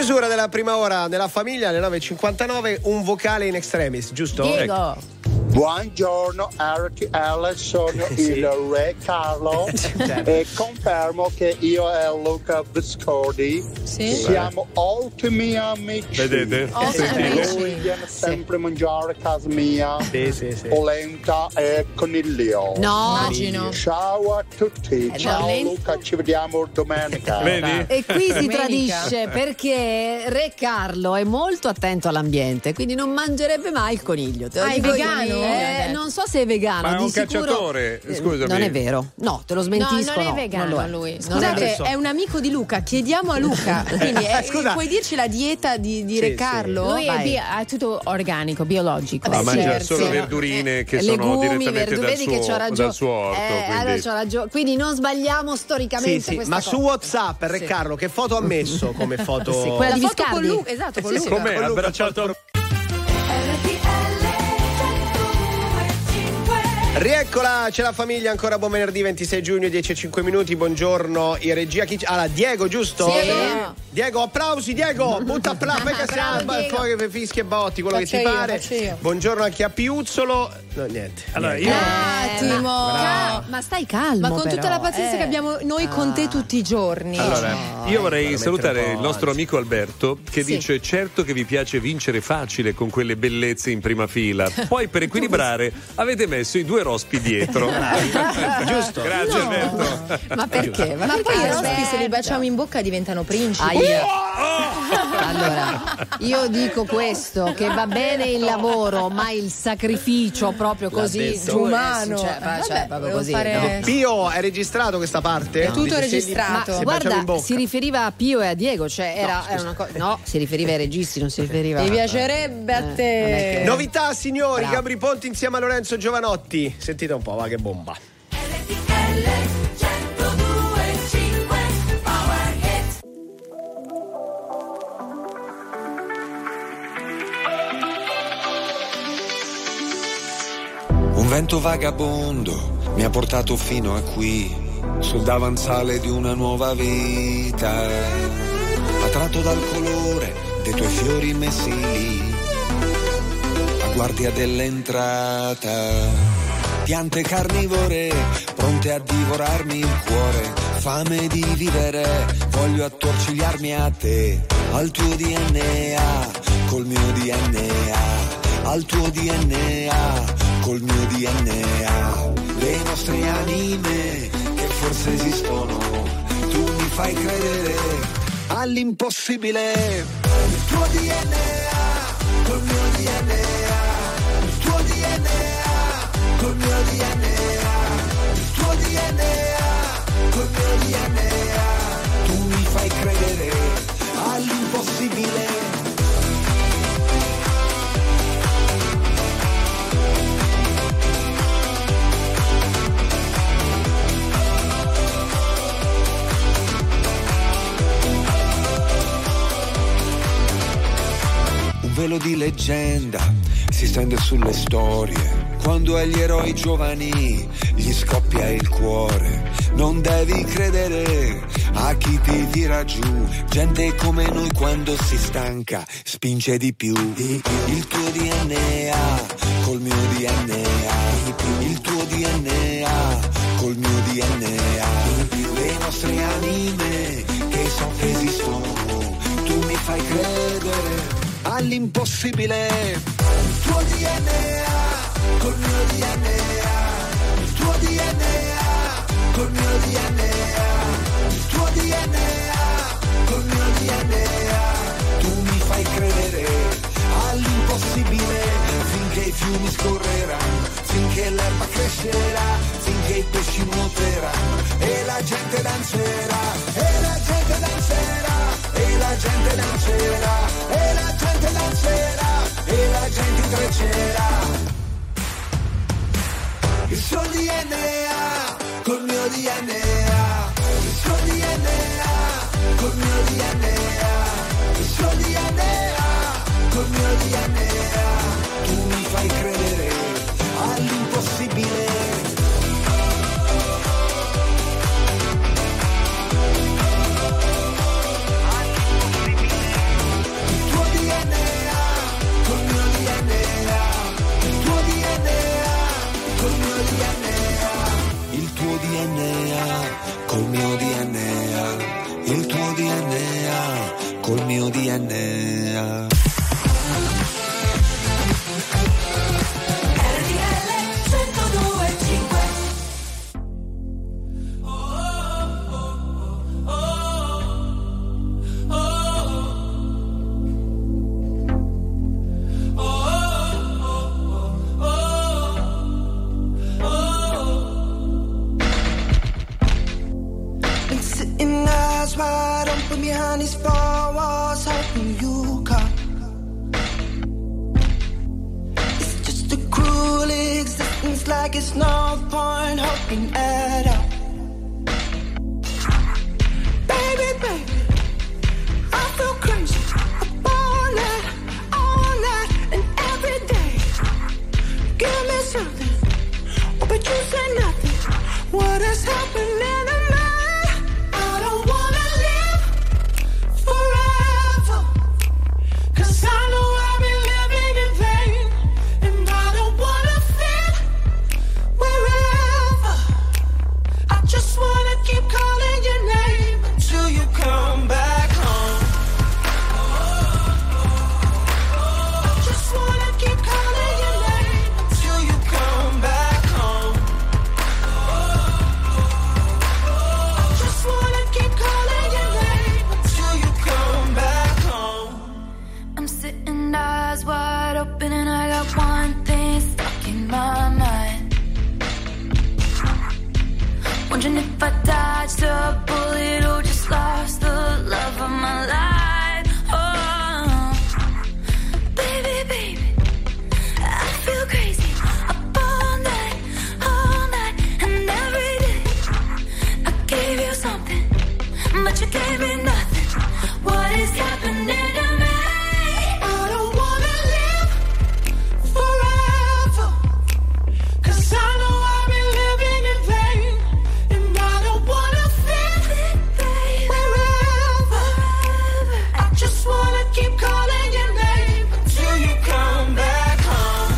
chiusura della prima ora della famiglia alle 9.59, un vocale in extremis, giusto? Diego. Buongiorno RTL, sono il Re Carlo e confermo che io e Luca Viscordi siamo ottimi amici. Vedete? Lui viene sempre a mangiare a casa mia, polenta e coniglio. No, immagino. Ciao a tutti, ciao Luca, ci vediamo domenica. Vedi? E qui si tradisce perché Re Carlo è molto attento all'ambiente, quindi non mangerebbe mai il coniglio. Te lo dico vegano? non so se è vegano. Ma è di un sicuro, cacciatore, scusami. Non è vero. No, te lo smentisco. No, non è vegano non lui. Non Scusate, è un amico di Luca. Chiediamo a Luca. Quindi puoi dirci la dieta di Re Carlo? Lui è tutto organico, biologico. Mangia solo verdurine che sono direttamente dal suo orto. Allora c'ho ragione. Quindi non sbagliamo storicamente questa ma cosa. su WhatsApp Re Carlo che foto ha messo come foto? Quella di foto Viscardi. con Luca, esatto, con Luca. Com'è? Abbracciato. Rieccola, c'è la famiglia, ancora buon venerdì 26 giugno 10:05 minuti. Buongiorno in regia. Diego, giusto? Sì. Diego, applausi Diego, butta applausi, poi che fischi e botti, quello che ti pare. Buongiorno anche a Piuzzolo. No, niente. Allora, niente. Un attimo. Ma stai calmo. Ma con tutta però, la pazienza che abbiamo noi con te tutti i giorni. Allora, io vorrei salutare il nostro amico Alberto che dice: certo che vi piace vincere facile con quelle bellezze in prima fila, poi per equilibrare avete messo i due rospi dietro. Giusto. Grazie Alberto. Ma perché? Ma poi i rospi se li baciamo in bocca diventano principi. Allora, io dico questo, che va bene il lavoro, ma il sacrificio proprio così umano, proprio così. Fare... No. Pio, è registrato questa parte? È tutto registrato. Ma guarda, si riferiva a Pio e a Diego, cioè era una cosa. No, si riferiva ai registi, non si riferiva. Mi piacerebbe a te. Novità, signori, Gabri Ponti insieme a Lorenzo Giovanotti. Sentite un po', va che bomba. Un vento vagabondo mi ha portato fino a qui, sul davanzale di una nuova vita, attratto dal colore dei tuoi fiori messi lì, a guardia dell'entrata. Piante carnivore, pronte a divorarmi il cuore, fame di vivere, voglio attorcigliarmi a te, al tuo DNA, col mio DNA, al tuo DNA, col mio DNA, le nostre anime che forse esistono, tu mi fai credere all'impossibile, il tuo DNA, col mio DNA, il tuo DNA, col mio DNA, il tuo DNA, col mio DNA, tu mi fai credere all'impossibile. Un velo di leggenda si stende sulle storie, quando agli eroi giovani gli scoppia il cuore. Non devi credere a chi ti tira giù, gente come noi quando si stanca spinge di più. Il tuo DNA col mio DNA, il tuo DNA col mio DNA, le nostre anime che so che esistono, tu mi fai credere all'impossibile, il tuo DNA col mio DNA, il tuo DNA col mio DNA, il tuo DNA col mio DNA, tu mi fai credere all'impossibile, finché i fiumi scorreranno, finché l'erba crescerà, finché i pesci nuoteranno e la gente danzerà, e la gente danzerà, e la gente danzerà, e la gente danzerà, e la gente intreccerà. Il suo DNA col mio DNA, il suo DNA col mio DNA, il suo DNA col mio DNA, tu mi fai credere all'impossibile. il tuo DNA col mio DNA. Wide open behind these four walls, hoping you come. It's just a cruel existence, like it's no point hoping at all. Baby, baby, I feel crazy all night, and every day. Give me something, oh, but you say nothing. What is happening to me? Wondering if I dodged a bullet or just lost the love of my life. Oh, baby, baby, I feel crazy up all night, and every day. I gave you something, but you gave me nothing. What is happening to me? I don't wanna live forever, 'cause I know I've been living in vain. Keep calling your name until you come back home.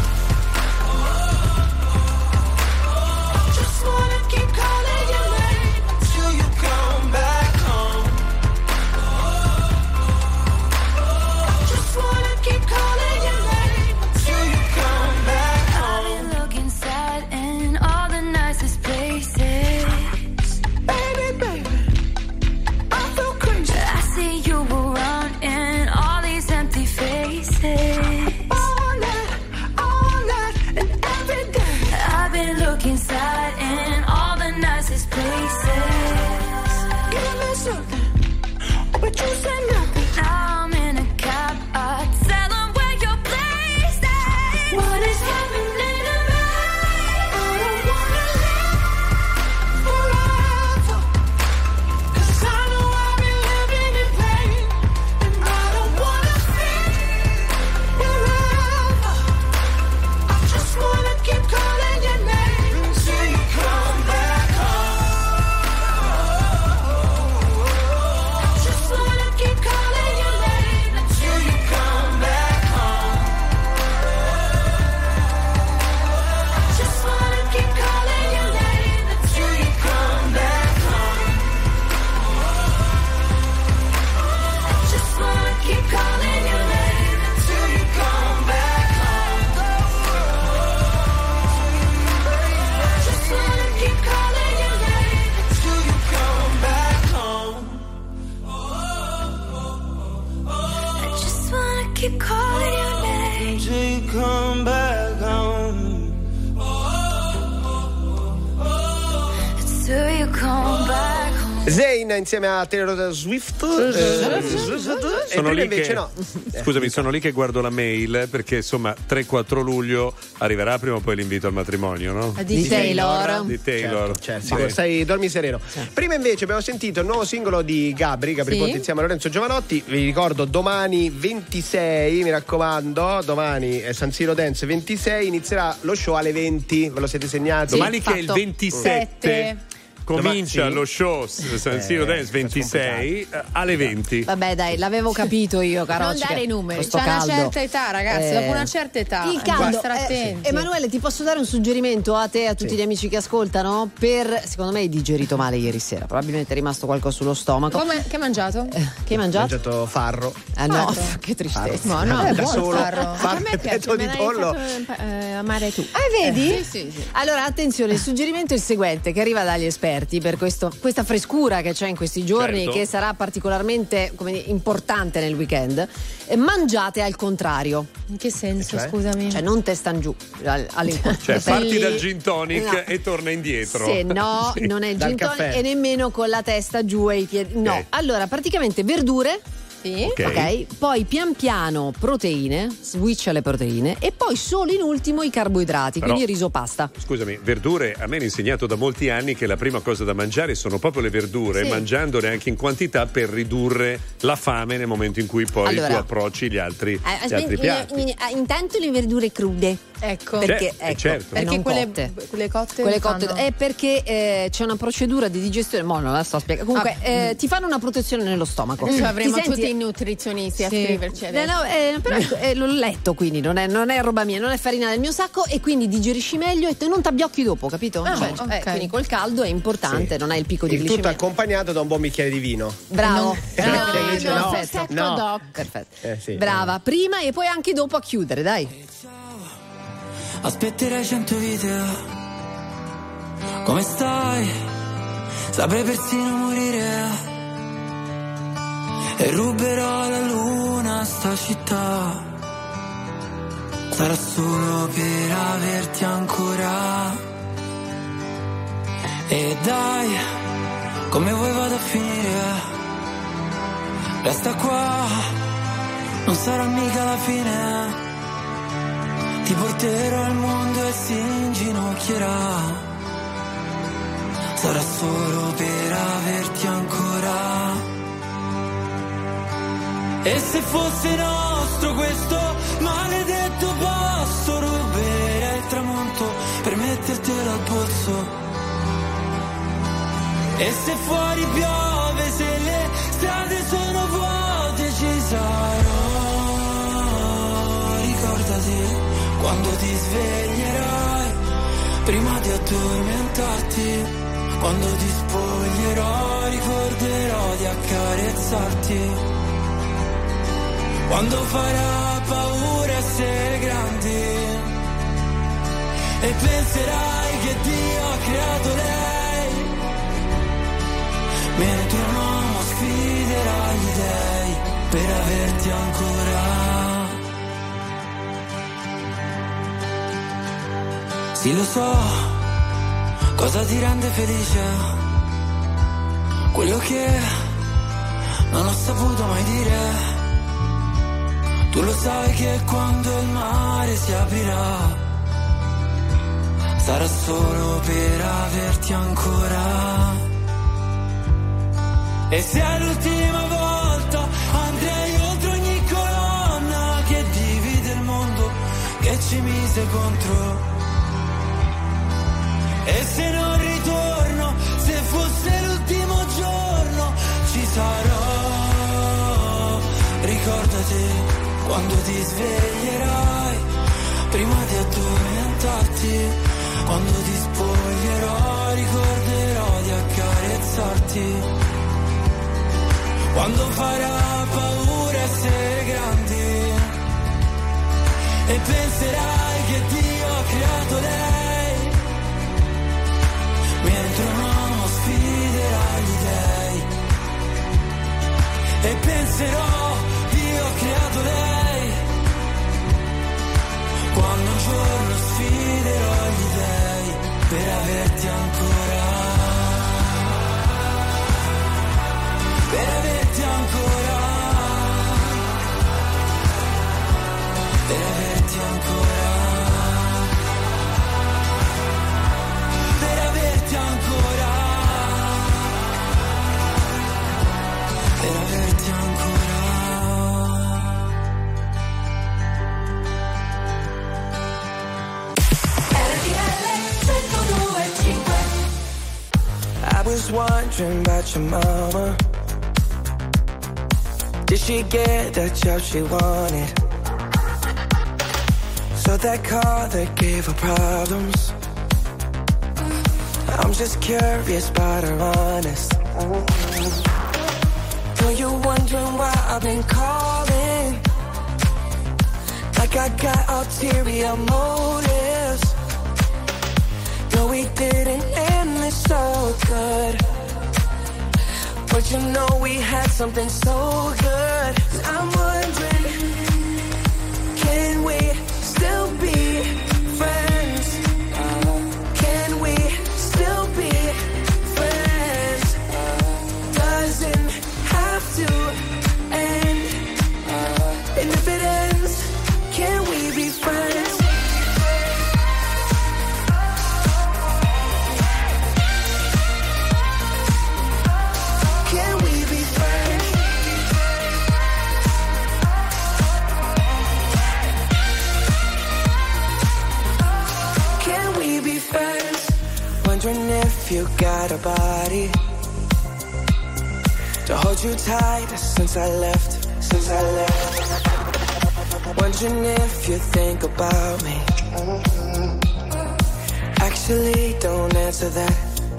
Just wanna keep calling your name until you come back home. Just wanna keep calling your name until you come back home. I've been looking sad in all the nicest places. Baby, baby, I feel crazy. I see you around in all these empty faces. All night, and every day. I've been looking sad in all the nicest places. Give me something, but you say nothing. Now I'm in a cab, I tell them where your place is. What is happening to me? I don't wanna live forever, 'cause I know I've been living in vain. Keep calling your name until you come back home. Just wanna keep calling your name until you come back home. Just wanna keep calling your name until you come back home. Just wanna keep calling your name until you come back home. Just wanna keep calling your name until you come back home. I just wanna keep calling your name until you come back home. Until you come back home. Zayn insieme a Taylor Swift. Sono lì invece che, no. Scusami, sono lì che guardo la mail perché insomma 3-4 luglio arriverà prima o poi l'invito al matrimonio, no? Di Taylor. Di Taylor. Certo. Dormi sereno. Prima invece abbiamo sentito il nuovo singolo di Gabri Ponte insieme a Lorenzo Giovanotti. Vi ricordo domani 26, mi raccomando, domani è San Siro Dance 26, inizierà lo show alle 20, ve lo siete segnati? Domani che è il 27. comincia lo show San Siro Dance 26 alle 20. Vabbè, dai, l'avevo capito io, Carocci. Non dare i numeri, c'è una certa età, ragazzi, dopo una certa età. Il caldo. Stare attenti. Emanuele, ti posso dare un suggerimento a te e a tutti gli amici che ascoltano? Secondo me hai digerito male ieri sera, probabilmente è rimasto qualcosa sullo stomaco. Che hai mangiato? Che hai mangiato? Ho mangiato farro. No, che tristezza. No, è da buono solo. farro. Farro e petto di pollo. Amare tu. Vedi? Sì. Allora, attenzione, il suggerimento è il seguente, che arriva dagli esperti per questa frescura che c'è in questi giorni, certo, che sarà particolarmente importante nel weekend. Mangiate al contrario. In che senso, scusami? Cioè non testan giù all'incontro. Cioè parti dal gin tonic e torna indietro. No, non è il gin tonic caffè. e nemmeno con la testa giù e i piedi. No, allora praticamente verdure. Sì. Ok, poi pian piano proteine, switch alle proteine e poi solo in ultimo i carboidrati, quindi riso, pasta. Scusami, verdure, a me hanno insegnato da molti anni che la prima cosa da mangiare sono proprio le verdure, mangiandole anche in quantità per ridurre la fame nel momento in cui poi tu approcci gli altri piatti. Intanto le verdure crude. Ecco. Perché, certo. Perché quelle cotte? Quelle cotte è perché c'è una procedura di digestione, non la sto a spiegare. Comunque ti fanno una protezione nello stomaco. Avremo tutti i nutrizionisti a scriverci adesso. Però l'ho letto, quindi non è roba mia, non è farina del mio sacco e quindi digerisci meglio e non t'abbiocchi dopo, capito? Quindi col caldo è importante, non hai il picco di glicemia. Tutto accompagnato da un buon bicchiere di vino. Bravo. Perfetto. Brava, prima e poi anche dopo a chiudere, dai. Aspetterai 100 vite. Come stai? Saprei persino morire. E ruberò la luna a sta città. Sarà solo per averti ancora. E dai, come vuoi vado a finire? Resta qua, non sarà mica la fine. Ti porterò al mondo e si inginocchierà. Sarà solo per averti ancora. E se fosse nostro questo maledetto posto, ruberei il tramonto per mettertelo al polso. E se fuori piove, se le strade sono vuote, ci sarò. Ricordati quando ti sveglierai, prima di addormentarti, quando ti spoglierò, ricorderò di accarezzarti. Quando farà paura essere grandi e penserai che Dio ha creato lei, mentre un uomo sfiderà gli dèi per averti ancora. Sì, lo so, cosa ti rende felice, quello che non ho saputo mai dire. Tu lo sai che quando il mare si aprirà, sarà solo per averti ancora. E se è l'ultima volta andrei oltre ogni colonna che divide il mondo, che ci mise contro. E se non ritorno, se fosse l'ultimo giorno, ci sarò. Ricordati quando ti sveglierai, prima di addormentarti, quando ti spoglierò, ricorderò di accarezzarti. Quando farà paura essere grandi e penserai che Dio ha creato lei, mentre un uomo sfiderà gli dèi. E penserò, Dio ha creato lei, quando un giorno sfiderò gli dèi per averti ancora. Per averti ancora. Per averti ancora. Per averti ancora. Per averti ancora. was wondering about your mama. Did she get the job she wanted? So that car that gave her problems. I'm just curious about her honest. Know you're wondering why I've been calling, like I got ulterior motives. No, we didn't end this so good, but you know we had something so good. I'm wondering, can we still be friends? Can we still be friends? Doesn't have to end, and if it ends, can we be friends? Can we be friends? Can we be friends? Wondering if you got a body to hold you tight since I left. Wondering if you think about me. Actually, don't answer that.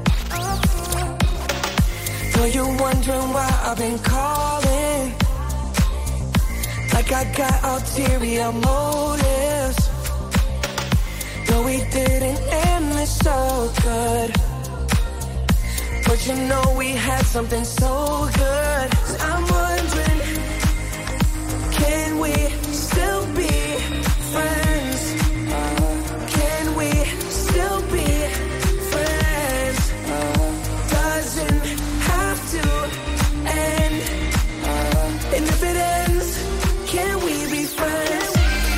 Know you're wondering why I've been calling, like I got ulterior motives. No, we didn't end this so good, but you know we had something so good. I'm wondering, can we still be friends? Can we still be friends? Doesn't have to end, and if it ends, can we be friends?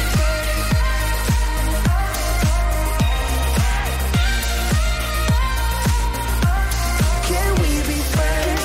Can we be friends?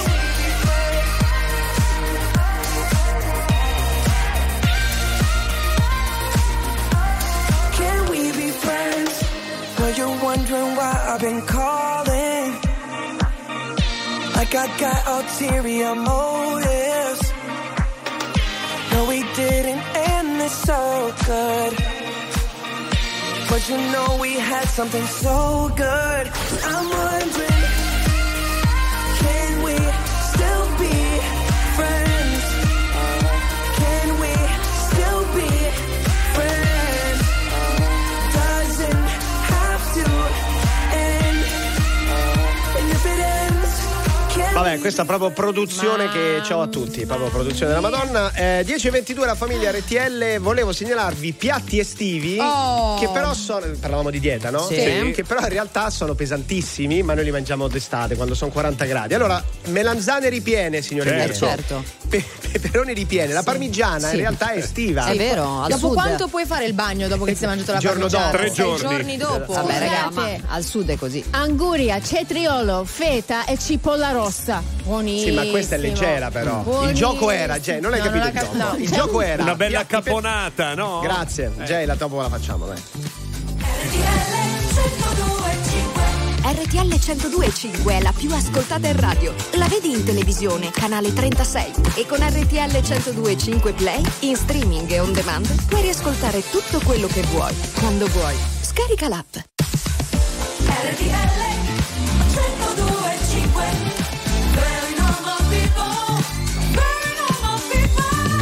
Can we be friends? Know you're wondering why I've been calling, like I got ulterior motives. No, we didn't end this so good, but you know we had something so good. I'm wondering, can we still be friends? Can we still be friends? Doesn't have to end, and if it ends, can Vabbè, questa è proprio produzione che ciao a tutti, proprio produzione della Madonna. 10:22 la famiglia RTL. Volevo segnalarvi piatti estivi che però sono, parlavamo di dieta, no? Sì. Che però in realtà sono pesantissimi, ma noi li mangiamo d'estate quando sono 40 gradi. Allora, melanzane ripiene, signori miei. Certo. Peperoni ripiene. La parmigiana in realtà è estiva. È vero. Al Dopo sud. quanto puoi fare il bagno dopo che ti sei mangiato la Giorno parmigiana? dopo. 3 giorni. 6 giorni dopo. Vabbè, raga, ma Guardate. al sud è così. Anguria, cetriolo, feta e cipolla rossa. Sì, ma questa è leggera però. Buonissimo. Il gioco era, Jay, non hai No, capito non il l'ha gioco. cap- no. Il gioco era. Una bella piatti per- caponata, no? Grazie, Jay, la dopo la facciamo, dai. RTL 102.5 è la più ascoltata in radio. La vedi in televisione, canale 36. E con RTL 102.5 Play, in streaming e on demand, puoi riascoltare tutto quello che vuoi, quando vuoi. Scarica l'app. RTL 102.5. Very normal people. Very normal people.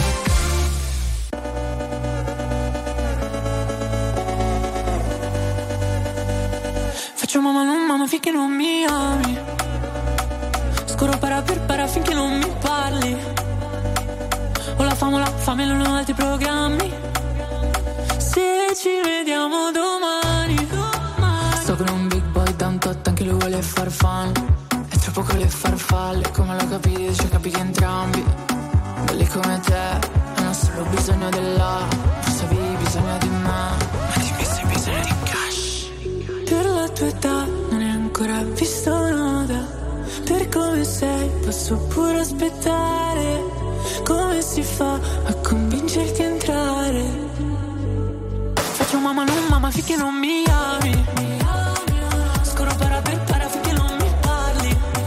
Facciamo mamma finché non mi ami. Scuro para finché non mi parli. Ho la fame non ho altri programmi. Se ci vediamo domani. Sto con un big boy tanto anche lui vuole far fan. È troppo con le farfalle, come lo capi, dice capi che entrambi belli come te hanno solo bisogno della. Forse avevi bisogno di me, ma di me sei bisogno di cash. Per la tua età non è ancora visto nuda. Per come sei posso pure aspettare. Come si fa a convincerti a entrare? Faccio mamma finché non mi ami. Scoro para finché non mi parli.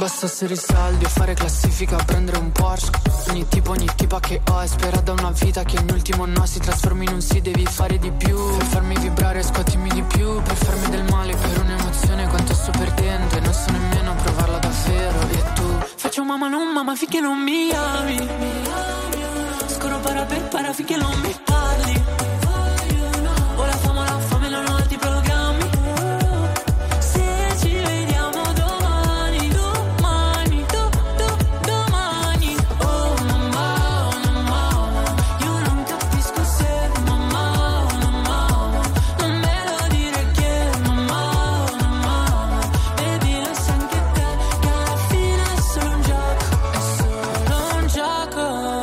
gastassero i soldi o fare classifica a prendere un Porsche. Ogni tipo, ogni tipa che ho, spera da una vita che ogni ultimo no si trasformi in un sì, devi fare di più. Per farmi vibrare scuotimi di più, per farmi del male per un'emozione quanto sto perdendo e non so nemmeno provarla davvero. E tu, faccio mamma non mamma finché non mi ami. Scoro para finché non mi parli. O la fame non ho altri programmi. Se ci vediamo domani. Oh mamma, io non capisco se mamma, non me lo dire che mamma, baby lo sai anche te, che alla fine è solo un gioco,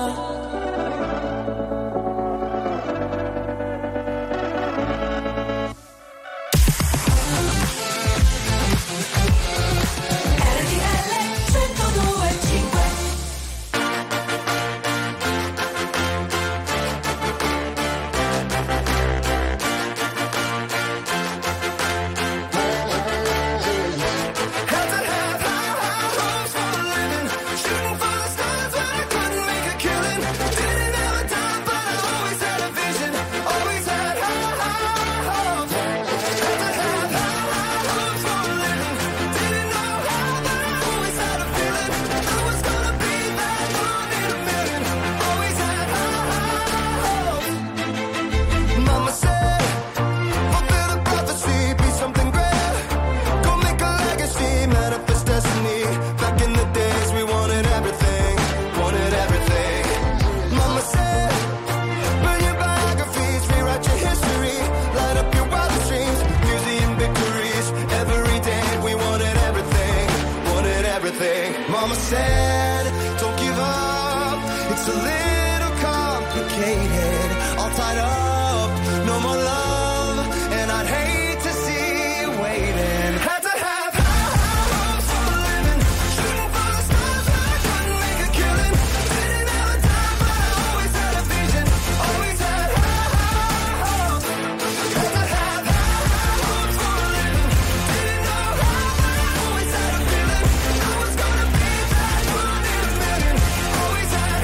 Mama said, don't give up, it's a little complicated, all tied up, no more love, and I'd hate to see you waiting. Had to have high hopes for a living, shooting for the stars, but I couldn't make a killing. Didn't have a time, but I always had a vision, always had high hopes. Had to have high hopes for a living, didn't know how, but I always had a feeling I was gonna be that one in a million. Always had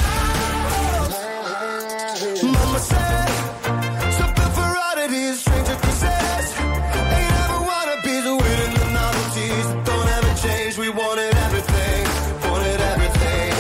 high hopes. Mama said, something for oddities, stranger possess. Ain't ever wanna be the winning the novelties that don't ever change. We wanted everything, wanted everything.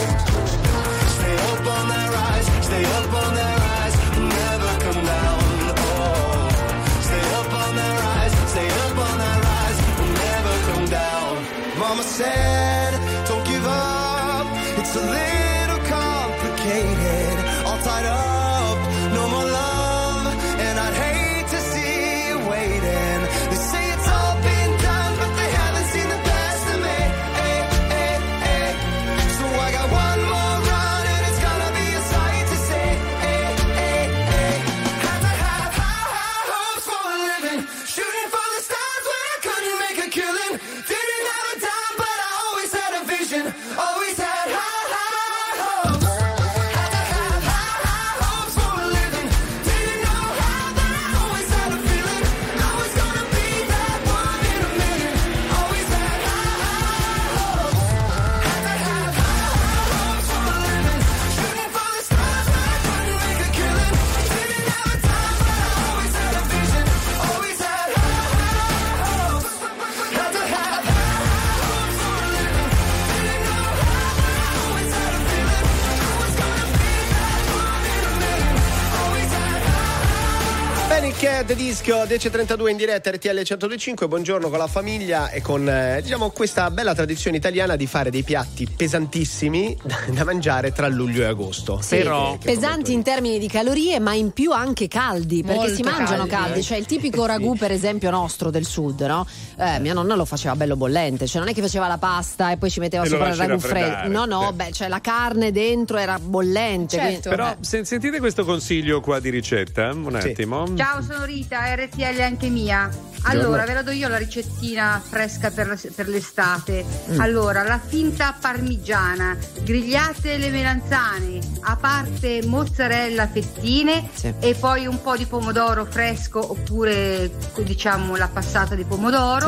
Stay up on that rise, stay up on that rise, never come down. Oh, stay up on that rise, stay up on that rise, never come down. Mama said, don't give up, it's a little complicated, all tied up, no more love, and I'd hate to see you waiting. They say it's all been done, but they haven't seen the best of me. So I got one more run, and it's gonna be a sight to see. Had to have high hopes for a living, shooting for the stars when I couldn't make a killing. Didn't have a dime, but I always had a vision, always had high hopes. Had to have high hopes for a living, didn't know how, but I always had a feeling I was gonna be that one in a million. Always had high hopes. Had to have high hopes for a living, shooting for the stars when I couldn't make a killing. Didn't have a time, but I always had a vision, always had high hopes. Had to have high hopes for a living, didn't know how, but I always had a feeling I was gonna be that one in a million. Always had Panic At Disco 10:32 in diretta RTL 102.5. Buongiorno con la famiglia e con diciamo questa bella tradizione italiana di fare dei piatti pesantissimi da mangiare tra luglio e agosto. Sì, Però pesanti in termini di calorie, ma in più anche caldi, perché Molto si mangiano caldi. Cioè il tipico ragù, per esempio, nostro del sud, no? Mia nonna lo faceva bello bollente, cioè non è che faceva la pasta e poi ci metteva E lo sopra il lasci ragù freddo. raffreddare. No, beh, cioè la carne dentro era bollente. Certo. Però sentite questo consiglio qua di ricetta, un attimo. Ciao, sono Rita, RTL anche mia. Allora, ve la do io la ricettina fresca per l'estate. Allora, la finta parmigiana, grigliate le melanzane, a parte mozzarella fettine e poi un po' di pomodoro fresco oppure diciamo la passata di pomodoro.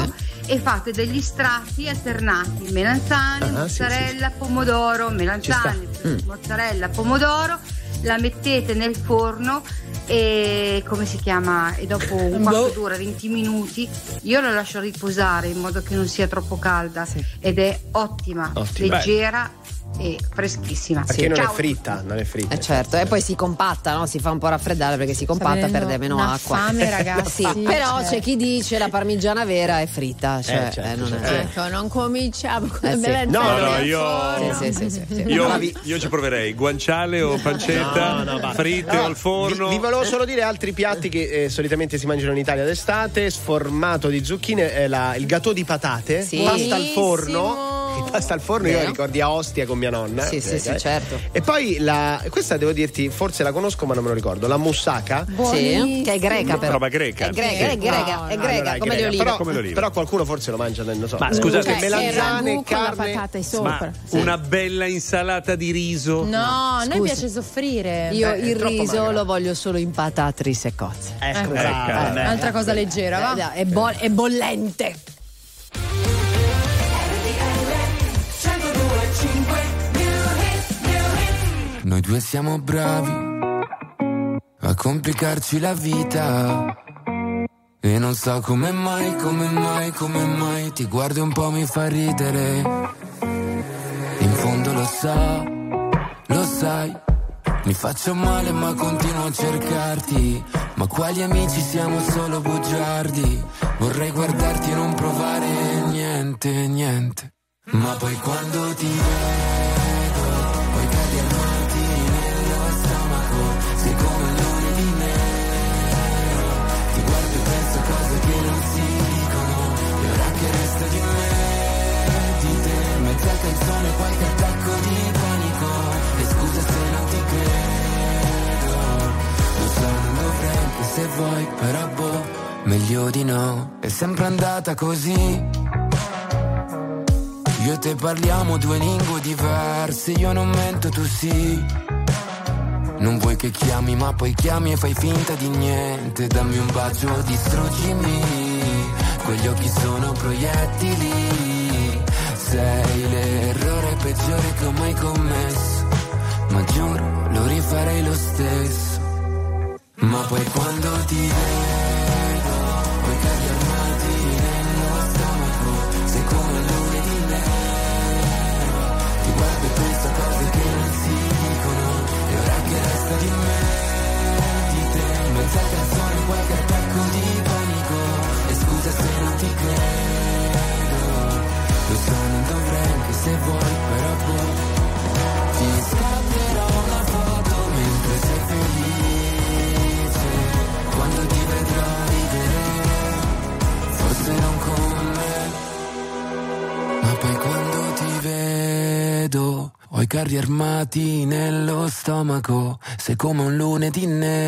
e fate degli strati alternati: melanzane, mozzarella, pomodoro, melanzane, mozzarella, pomodoro. La mettete nel forno e come si chiama? E dopo un quarto d'ora, 20 minuti, io la lascio riposare in modo che non sia troppo calda ed è ottima. Leggera e freschissima. Perché non è fritta, non è fritta. Certo, e poi si compatta, no? Si fa un po' raffreddare perché si compatta, perde meno acqua. Fame, ragazzi. Però c'è chi dice la parmigiana vera è fritta, cioè non è. Ecco, non cominciamo con le melanzane. Io ci proverei guanciale o pancetta fritte o al forno. Vi volevo solo dire altri piatti che solitamente si mangiano in Italia d'estate: sformato di zucchine, il gâteau di patate, pasta al forno. Pasta al forno, io la ricordi a Ostia con mia nonna. Sì, certo. E poi questa devo dirti, forse la conosco ma non me lo ricordo, la moussaka. Sì, che è greca però. Roba greca. È greca, come le olive. Però qualcuno forse lo mangia, non so. Ma scusate, melanzane, carne, con la patata sopra. Una bella insalata di riso. No, a noi piace soffrire. Io il riso lo voglio solo in patatris e cozze. Un'altra cosa leggera, va? È bollente. Noi due siamo bravi a complicarci la vita e non so come mai ti guardo e un po' mi fa ridere. In fondo lo sai, mi faccio male ma continuo a cercarti. Ma quali amici, siamo solo bugiardi. Vorrei guardarti e non provare niente. Ma poi quando ti vedo, poi cadi armati nello stomaco. Sei come un leone di nero. Ti guardo e penso cose che non si dicono. E ora che resta di me, di te, mezza canzone, qualche attacco di panico. E scusa se non ti credo. Lo so, non dovrei anche se vuoi, però meglio di no. È sempre andata così. Io e te parliamo due lingue diverse, io non mento, tu sì. Non vuoi che chiami, ma poi chiami e fai finta di niente. Dammi un bacio, distruggimi. Quegli occhi sono proiettili. Sei l'errore peggiore che ho mai commesso, ma giuro, lo rifarei lo stesso. Ma poi quando ti vedo, poi cadi armati nello stomaco. Sei come lune di nero. Ti guardo e penso a cose che non si dicono. E ora che resta di me, di te, mezza canzone, qualche attacco di panico. E scusa se non ti credo. Lo so, non dovrei anche se vuoi, però ti scatterò una foto mentre sei felice. Quando ti vedrò ridere, forse non con me. Ma poi quando ti vedo, ho i carri armati nello stomaco. Sei come un lunedì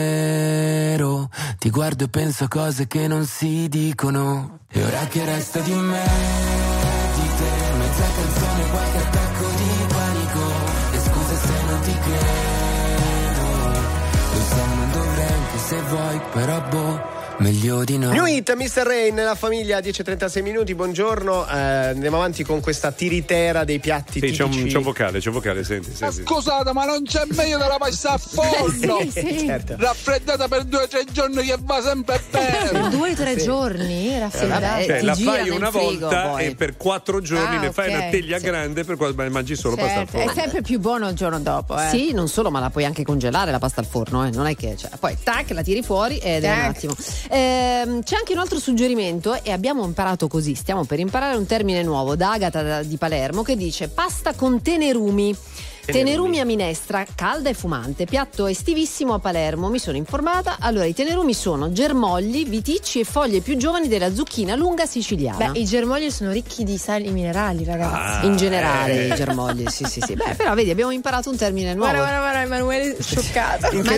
nero. Ti guardo e penso a cose che non si dicono. E ora che resta di me, di te, mezza canzone, qualche attacco di panico. E scusa se non ti credo. Lo so, non dovrei anche se vuoi, però meglio di no. New Hit, Mr. Rain, la famiglia, 10:36 minuti, buongiorno. Andiamo avanti con questa tiritera dei piatti tipici. C'è un vocale, senti. Scusate, ma non c'è meglio della pasta a forno? Sì. Certo. Raffreddata per 2 o 3 giorni che va sempre bene. 2 o 3 giorni raffreddata. Cioè, la fai una volta e per 4 giorni ne fai una teglia grande per quando mangi solo pasta al forno. È sempre più buono il giorno dopo. Sì, non solo, ma la puoi anche congelare la pasta al forno, non è che poi tac, la tiri fuori ed è un attimo. C'è anche un altro suggerimento e abbiamo imparato così, stiamo per imparare un termine nuovo da Agata di Palermo che dice pasta con tenerumi. Tenerumi a minestra, calda e fumante, piatto estivissimo a Palermo, mi sono informata. Allora, i tenerumi sono germogli, viticci e foglie più giovani della zucchina lunga siciliana. Beh, i germogli sono ricchi di sali minerali, ragazzi. In generale, i germogli, sì. Beh, però vedi, abbiamo imparato un termine nuovo. Guarda, Emanuele scioccato. Ma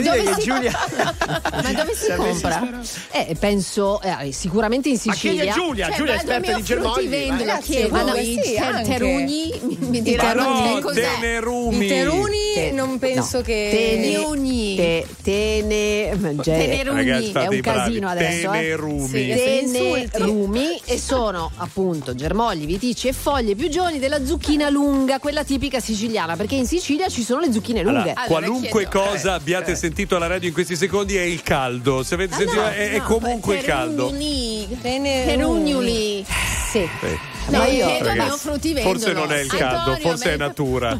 dove si compra? Penso sicuramente in Sicilia. Ma chi è Giulia è esperta di germogli. I terugni mi diranno cos'è. Tenerumi. I teruni non penso che... Teneruni è un casino adesso. Tenerumi. Tenerumi e sono appunto germogli, viticci e foglie più giovani della zucchina lunga, quella tipica siciliana, perché in Sicilia ci sono le zucchine lunghe. Allora, qualunque cosa abbiate sentito alla radio in questi secondi è il caldo. Se avete sentito è comunque il caldo. Terugnuli. Sì. No, io ragazzi, frutti vendono. forse non è il caldo, forse è natura.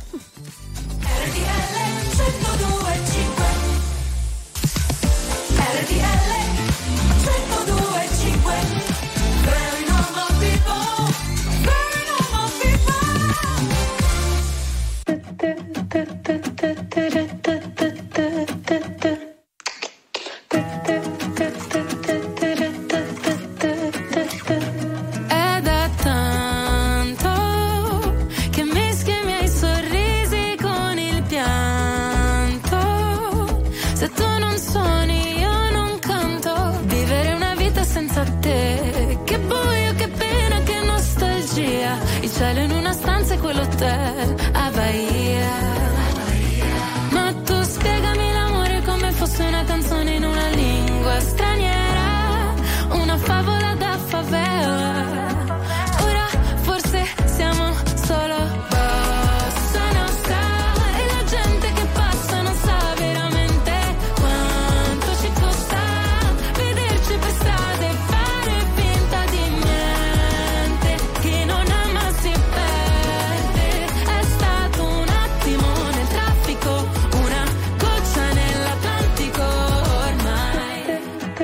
Il cielo in una stanza e quell'hotel a Bahia. Ma tu spiegami l'amore come fosse una canzone in una lingua straniera, una favola da favela. Ora forse siamo solo bossa nostra e la gente che passa non sa veramente quanto ci costa vederci per strada e fare finta di niente, che non ama si perde. È stato un attimo nel traffico, una goccia nell'Atlantico ormai.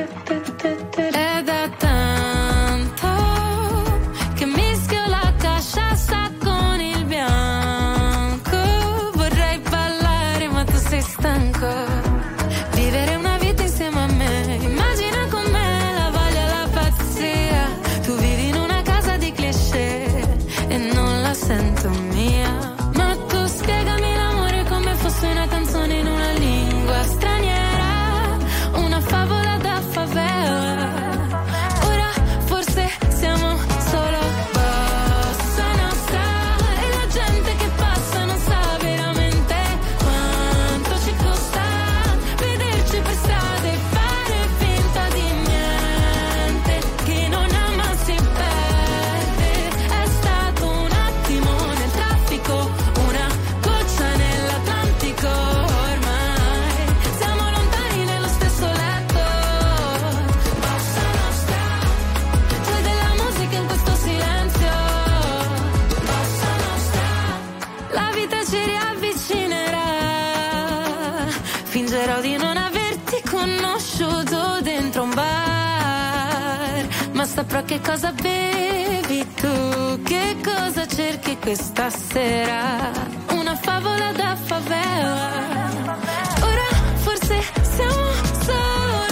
È da tanto che mischio la casciassa con il bianco. Vorrei ballare ma tu sei stanco. Vivere una vita insieme a me, immagina con me la voglia e la pazzia. Tu vivi in una casa di cliché e non la sento mia. Ma tu spiegami l'amore come fosse una canzone in una lingua straniera, una favola da favela. Ora forse siamo solo bossa nostra e la gente che passa non sa veramente quanto ci costa vederci per strada e fare finta di niente, che non ama si perde. È stato un attimo nel traffico, una goccia nell'Atlantico ormai. Siamo lontani nello stesso letto, bossa nostra, c'è della musica in questo silenzio, bossa nostra. La vita ci riavvicinerà, fingerò di non averti conosciuto dentro un bar, ma saprò che cosa bevi tu, che cosa cerchi questa sera, una favola da favela. Ora forse siamo solo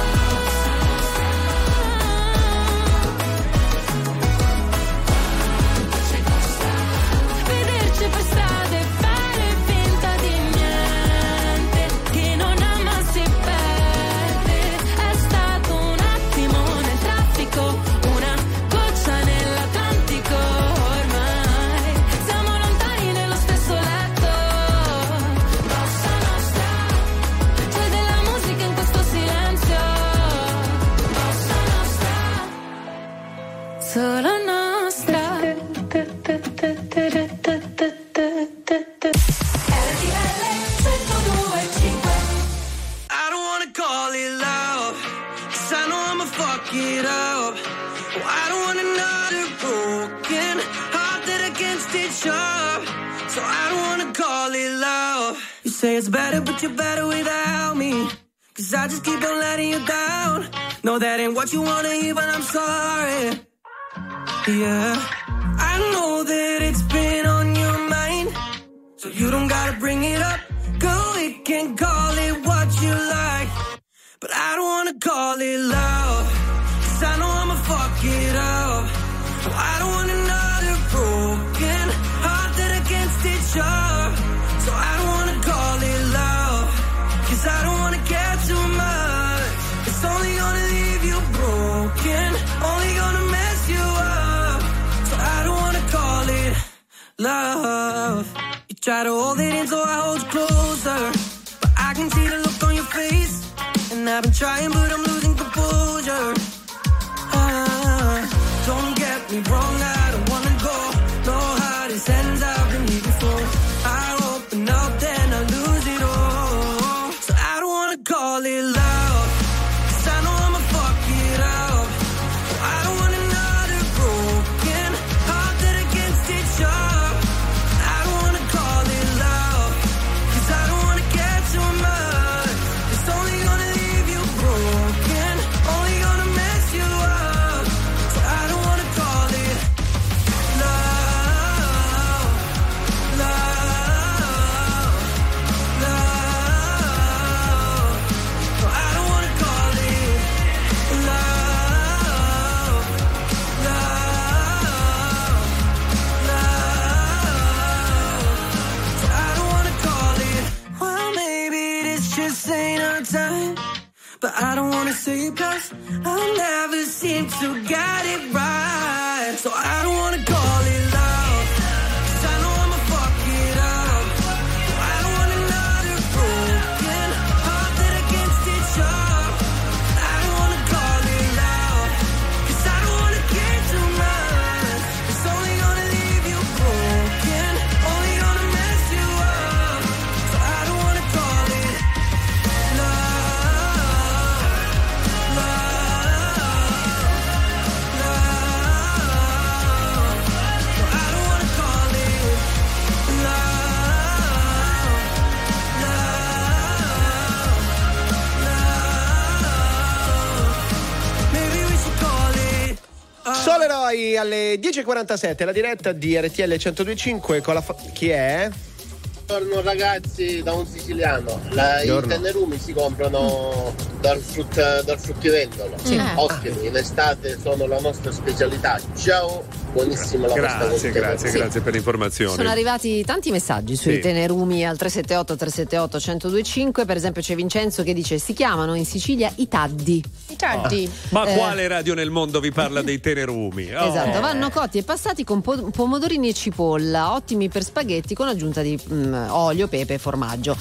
vederci per strada e fare finta di niente, che non ama si perde. È stato un attimo nel traffico, una goccia nell'Atlantico ormai. Siamo lontani nello stesso letto, bossa nostra, c'è della musica in questo silenzio, bossa nostra, solo nostra. I don't wanna call it love, 'cause I know I'ma fuck it up. Oh, I don't want another broken heart that against each other, so I don't wanna call it love. You say it's better, but you're better without me, 'cause I just keep on letting you down. No, that ain't what you wanna hear, but I'm sorry. Yeah, I know that it's been on your mind, so you don't gotta bring it up. Girl, we can call it what you like, but I don't wanna call it love, 'cause I know I'ma fuck it up. So I don't want another broken heart that against each other, so I don't wanna call it love, 'cause I don't wanna care too much. It's only gonna leave you broken, only gonna mess you up, so I don't wanna call it love. You Try to hold it in so I hold you closer, but I can see the look on your face, and I've been trying but I'm losing composure. Don't get me wrong, I don't wanna go. No how this ends, I've been here before. I open up, then I lose it all. So I don't wanna call it love, 'cause I know I'ma fuck it up. I don't want another broken heart that against each other. I don't wanna call it love, 'cause I don't wanna get too much. It's only gonna leave you broken, only gonna mess you up. So I don't wanna call it love, love, love. No, I don't wanna call it love, love, love. So I don't wanna call it. Well, maybe this just ain't our time, but I don't wanna say it 'cause I never seem to get it right. So I don't wanna call it love, 'cause I know I'ma fuck it up. I don't want another broken heart that against each other. I don't wanna call it love, 'cause I don't wanna get too much. It's only gonna leave you broken, only gonna mess you up. So I don't wanna call it love, love, love. No, I don't wanna call it love, love, love. Maybe we should call it Sole Roy alle 10.47, la diretta di RTL 102.5 con la chi è? Buongiorno ragazzi, da un siciliano. I Buongiorno. tenerumi si comprano dal fruttivendolo. Sì. Ottimi, in estate sono la nostra specialità. Ciao, buonissimo la vostra Grazie per l'informazione. Sono arrivati tanti messaggi sui tenerumi al 378 1025. Per esempio c'è Vincenzo che dice si chiamano in Sicilia i taddi. I taddi. Ma quale radio nel mondo vi parla dei tenerumi? Oh. Esatto, vanno cotti e passati con pomodorini e cipolla, ottimi per spaghetti con aggiunta di olio, pepe e formaggio.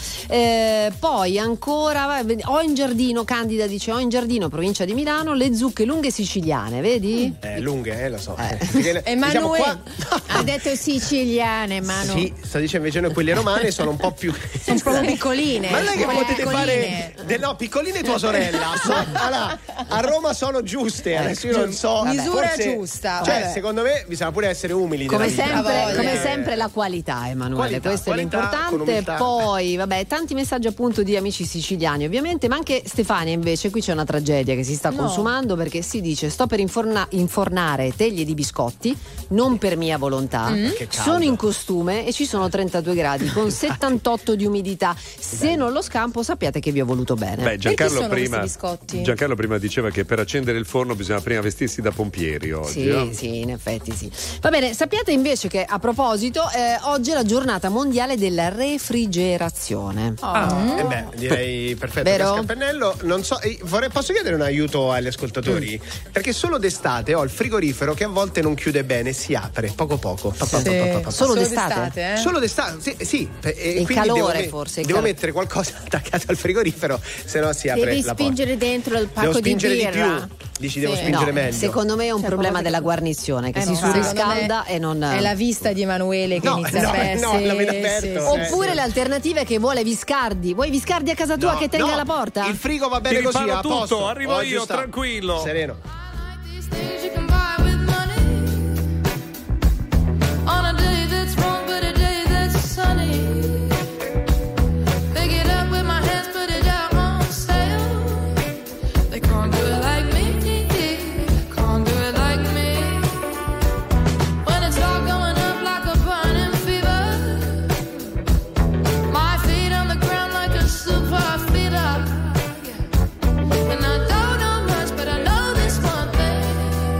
Poi ancora ho in giardino, Candida dice ho in giardino, provincia di Milano, le zucche lunghe siciliane, vedi? Lunghe, lo so. Emanuele ha detto siciliane, Manu. Sì, sta dicendo invece quelle romane sono un po' più sono proprio piccoline. Ma non è che potete piccoline. fare no, piccoline tua sorella. Allora, a Roma sono giuste, adesso io non so. Misura forse, giusta. Cioè, vabbè. secondo me bisogna pure essere umili. Come nella vita. sempre la qualità, Emanuele, questo è qualità l'importante. Poi, vabbè, tanti messaggi appunto di amici siciliani, ovviamente, ma anche Stefania invece, qui c'è una tragedia che si sta consumando perché si dice sto per infornare teglie di biscotti, non per mia volontà, sono in costume e ci sono 32 gradi con 78 di umidità. Se non lo scampo sappiate che vi ho voluto bene. Beh, Giancarlo prima diceva che per accendere il forno bisogna prima vestirsi da pompieri oggi. Sì, in effetti sì. Va bene, sappiate invece che a proposito oggi è la giornata mondiale della refrigerazione. Direi perfetto. Vero? Campennello, non so, posso chiedere un aiuto agli ascoltatori? Perché solo d'estate ho il frigorifero che a volte non chiude bene, si apre poco. Solo d'estate? Solo d'estate, sì. Il calore forse. Devo mettere qualcosa attaccato al frigorifero, se no si apre Devi la porta. spingere dentro il pacco di birra. Di più. Dici devo spingere meglio. Secondo me è un problema della guarnizione che si surriscalda e non. È la vista di Emanuele che inizia a persi. No, l'avete aperto. Oppure l'alternativa è che vuole Viscardi. Vuoi Viscardi a casa tua che tenga la porta? Il frigo va bene così, a tutto, posto. arrivo io, tranquillo. Sereno. On a day that's warm, but a day that's sunny. Pick it up with my hands, put it out on sale. They can't do it like me, can't do it like me. When it's all going up like a burning fever, my feet on the ground like a super feeder. And I don't know much, but I know this one thing.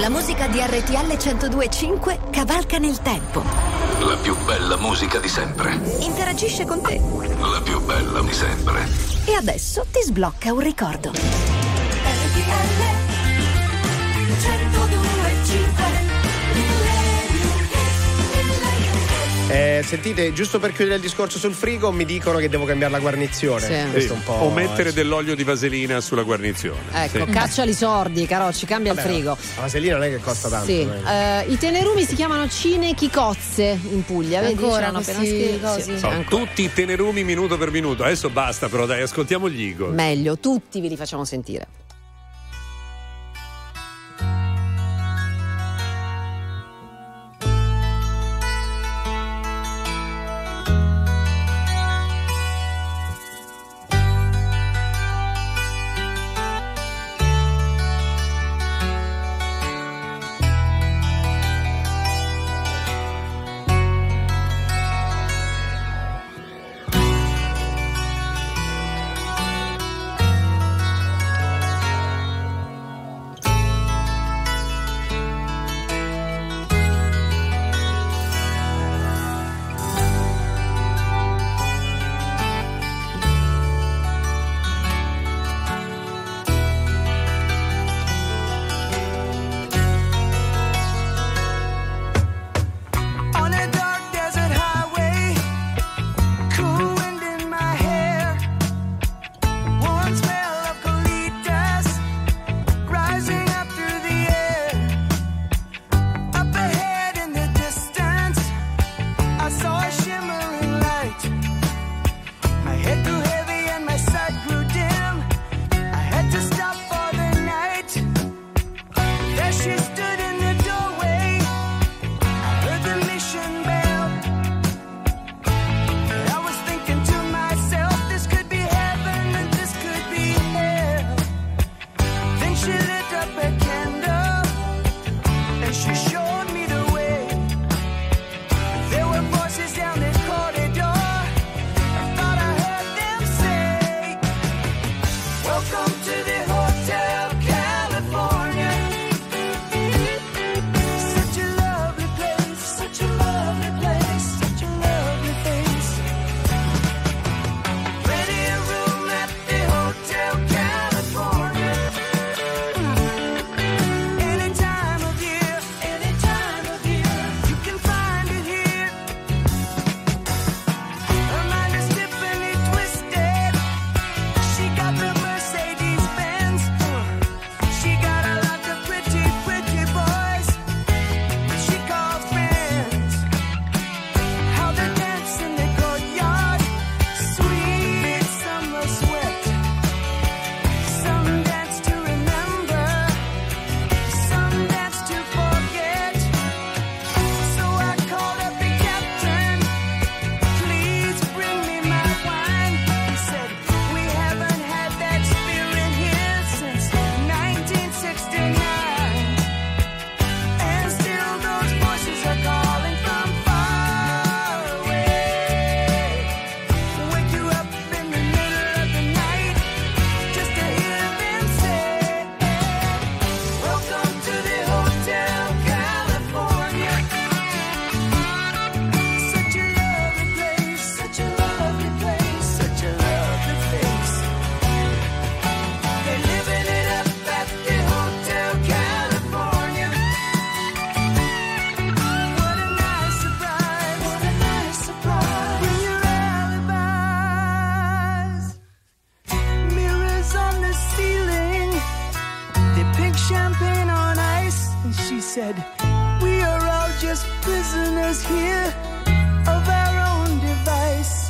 La musica di RTL 102.5 cavalca nel tempo. La più bella musica di sempre. Interagisce con te. La più bella di sempre. E adesso ti sblocca un ricordo. RTL 102.5. Sentite, giusto per chiudere il discorso sul frigo, mi dicono che devo cambiare la guarnizione. Sì. Questo un po'. O mettere dell'olio di vaselina sulla guarnizione. Ecco, cacciali sordi, Carocci, cambia il frigo. La vaselina non è che costa tanto. Sì. I tenerumi si chiamano cinechicozze in Puglia, vedi? Ancora C'hanno appena scritto. Sono tutti i tenerumi minuto per minuto. Adesso basta, però dai, ascoltiamo gli Eagles. Meglio, tutti ve li facciamo sentire. said, we are all just prisoners here of our own device.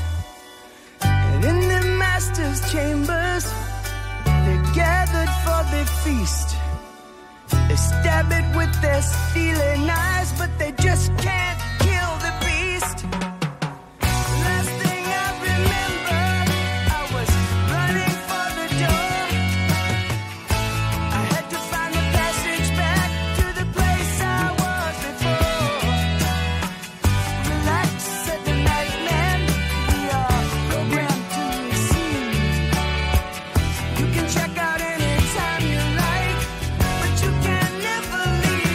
And in the master's chambers, they're gathered for the feast. They stab it with their steely knives, but they just can't kill the beast. Last thing I remember, I was running for the door. I had to find the passage back to the place I was before. Relax, said the nightman, we are programmed to receive. You can check out anytime you like, but you can never leave.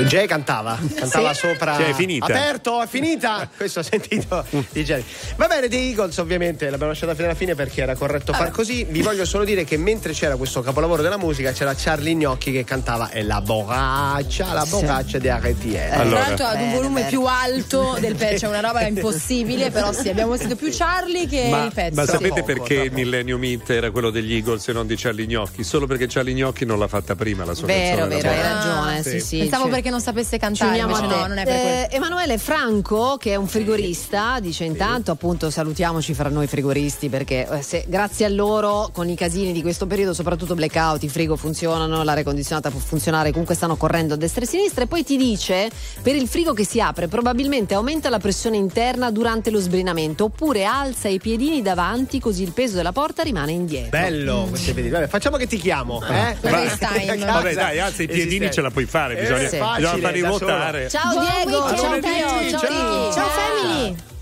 Jay cantava sopra. Cioè, è finita. Aperto, è finita. Questo ho sentito di Jay. Va bene, The Eagles ovviamente l'abbiamo lasciata fino alla fine perché era corretto far così. Vi voglio solo dire che mentre c'era questo capolavoro della musica c'era Charlie Gnocchi che cantava la borraccia di RTL. Tra l'altro ad un volume più alto del pezzo, è una roba impossibile, però sì, abbiamo sentito più Charlie che il pezzo. Ma sapete perché il Millennium Hit era quello degli Eagles e non di Charlie Gnocchi? Solo perché Charlie Gnocchi non l'ha fatta prima la sua canzone. Vero, hai ragione. Sì. Pensavo perché non sapesse cantare, no, non è per quello. Emanuele Franco, che è un frigorista, dice intanto appunto salutiamoci fra noi frigoristi perché grazie a loro con i casini di questo periodo, soprattutto blackout, i frigo funzionano, l'aria condizionata può funzionare, comunque stanno correndo a destra e a sinistra. E poi ti dice, per il frigo che si apre probabilmente aumenta la pressione interna durante lo sbrinamento, oppure alza i piedini davanti così il peso della porta rimane indietro. Bello questi piedini. Vabbè, facciamo che ti chiamo. Vabbè, dai, alza i piedini, ce la puoi fare, bisogna farli ruotare. Ciao Diego, ciao Pio, ciao family.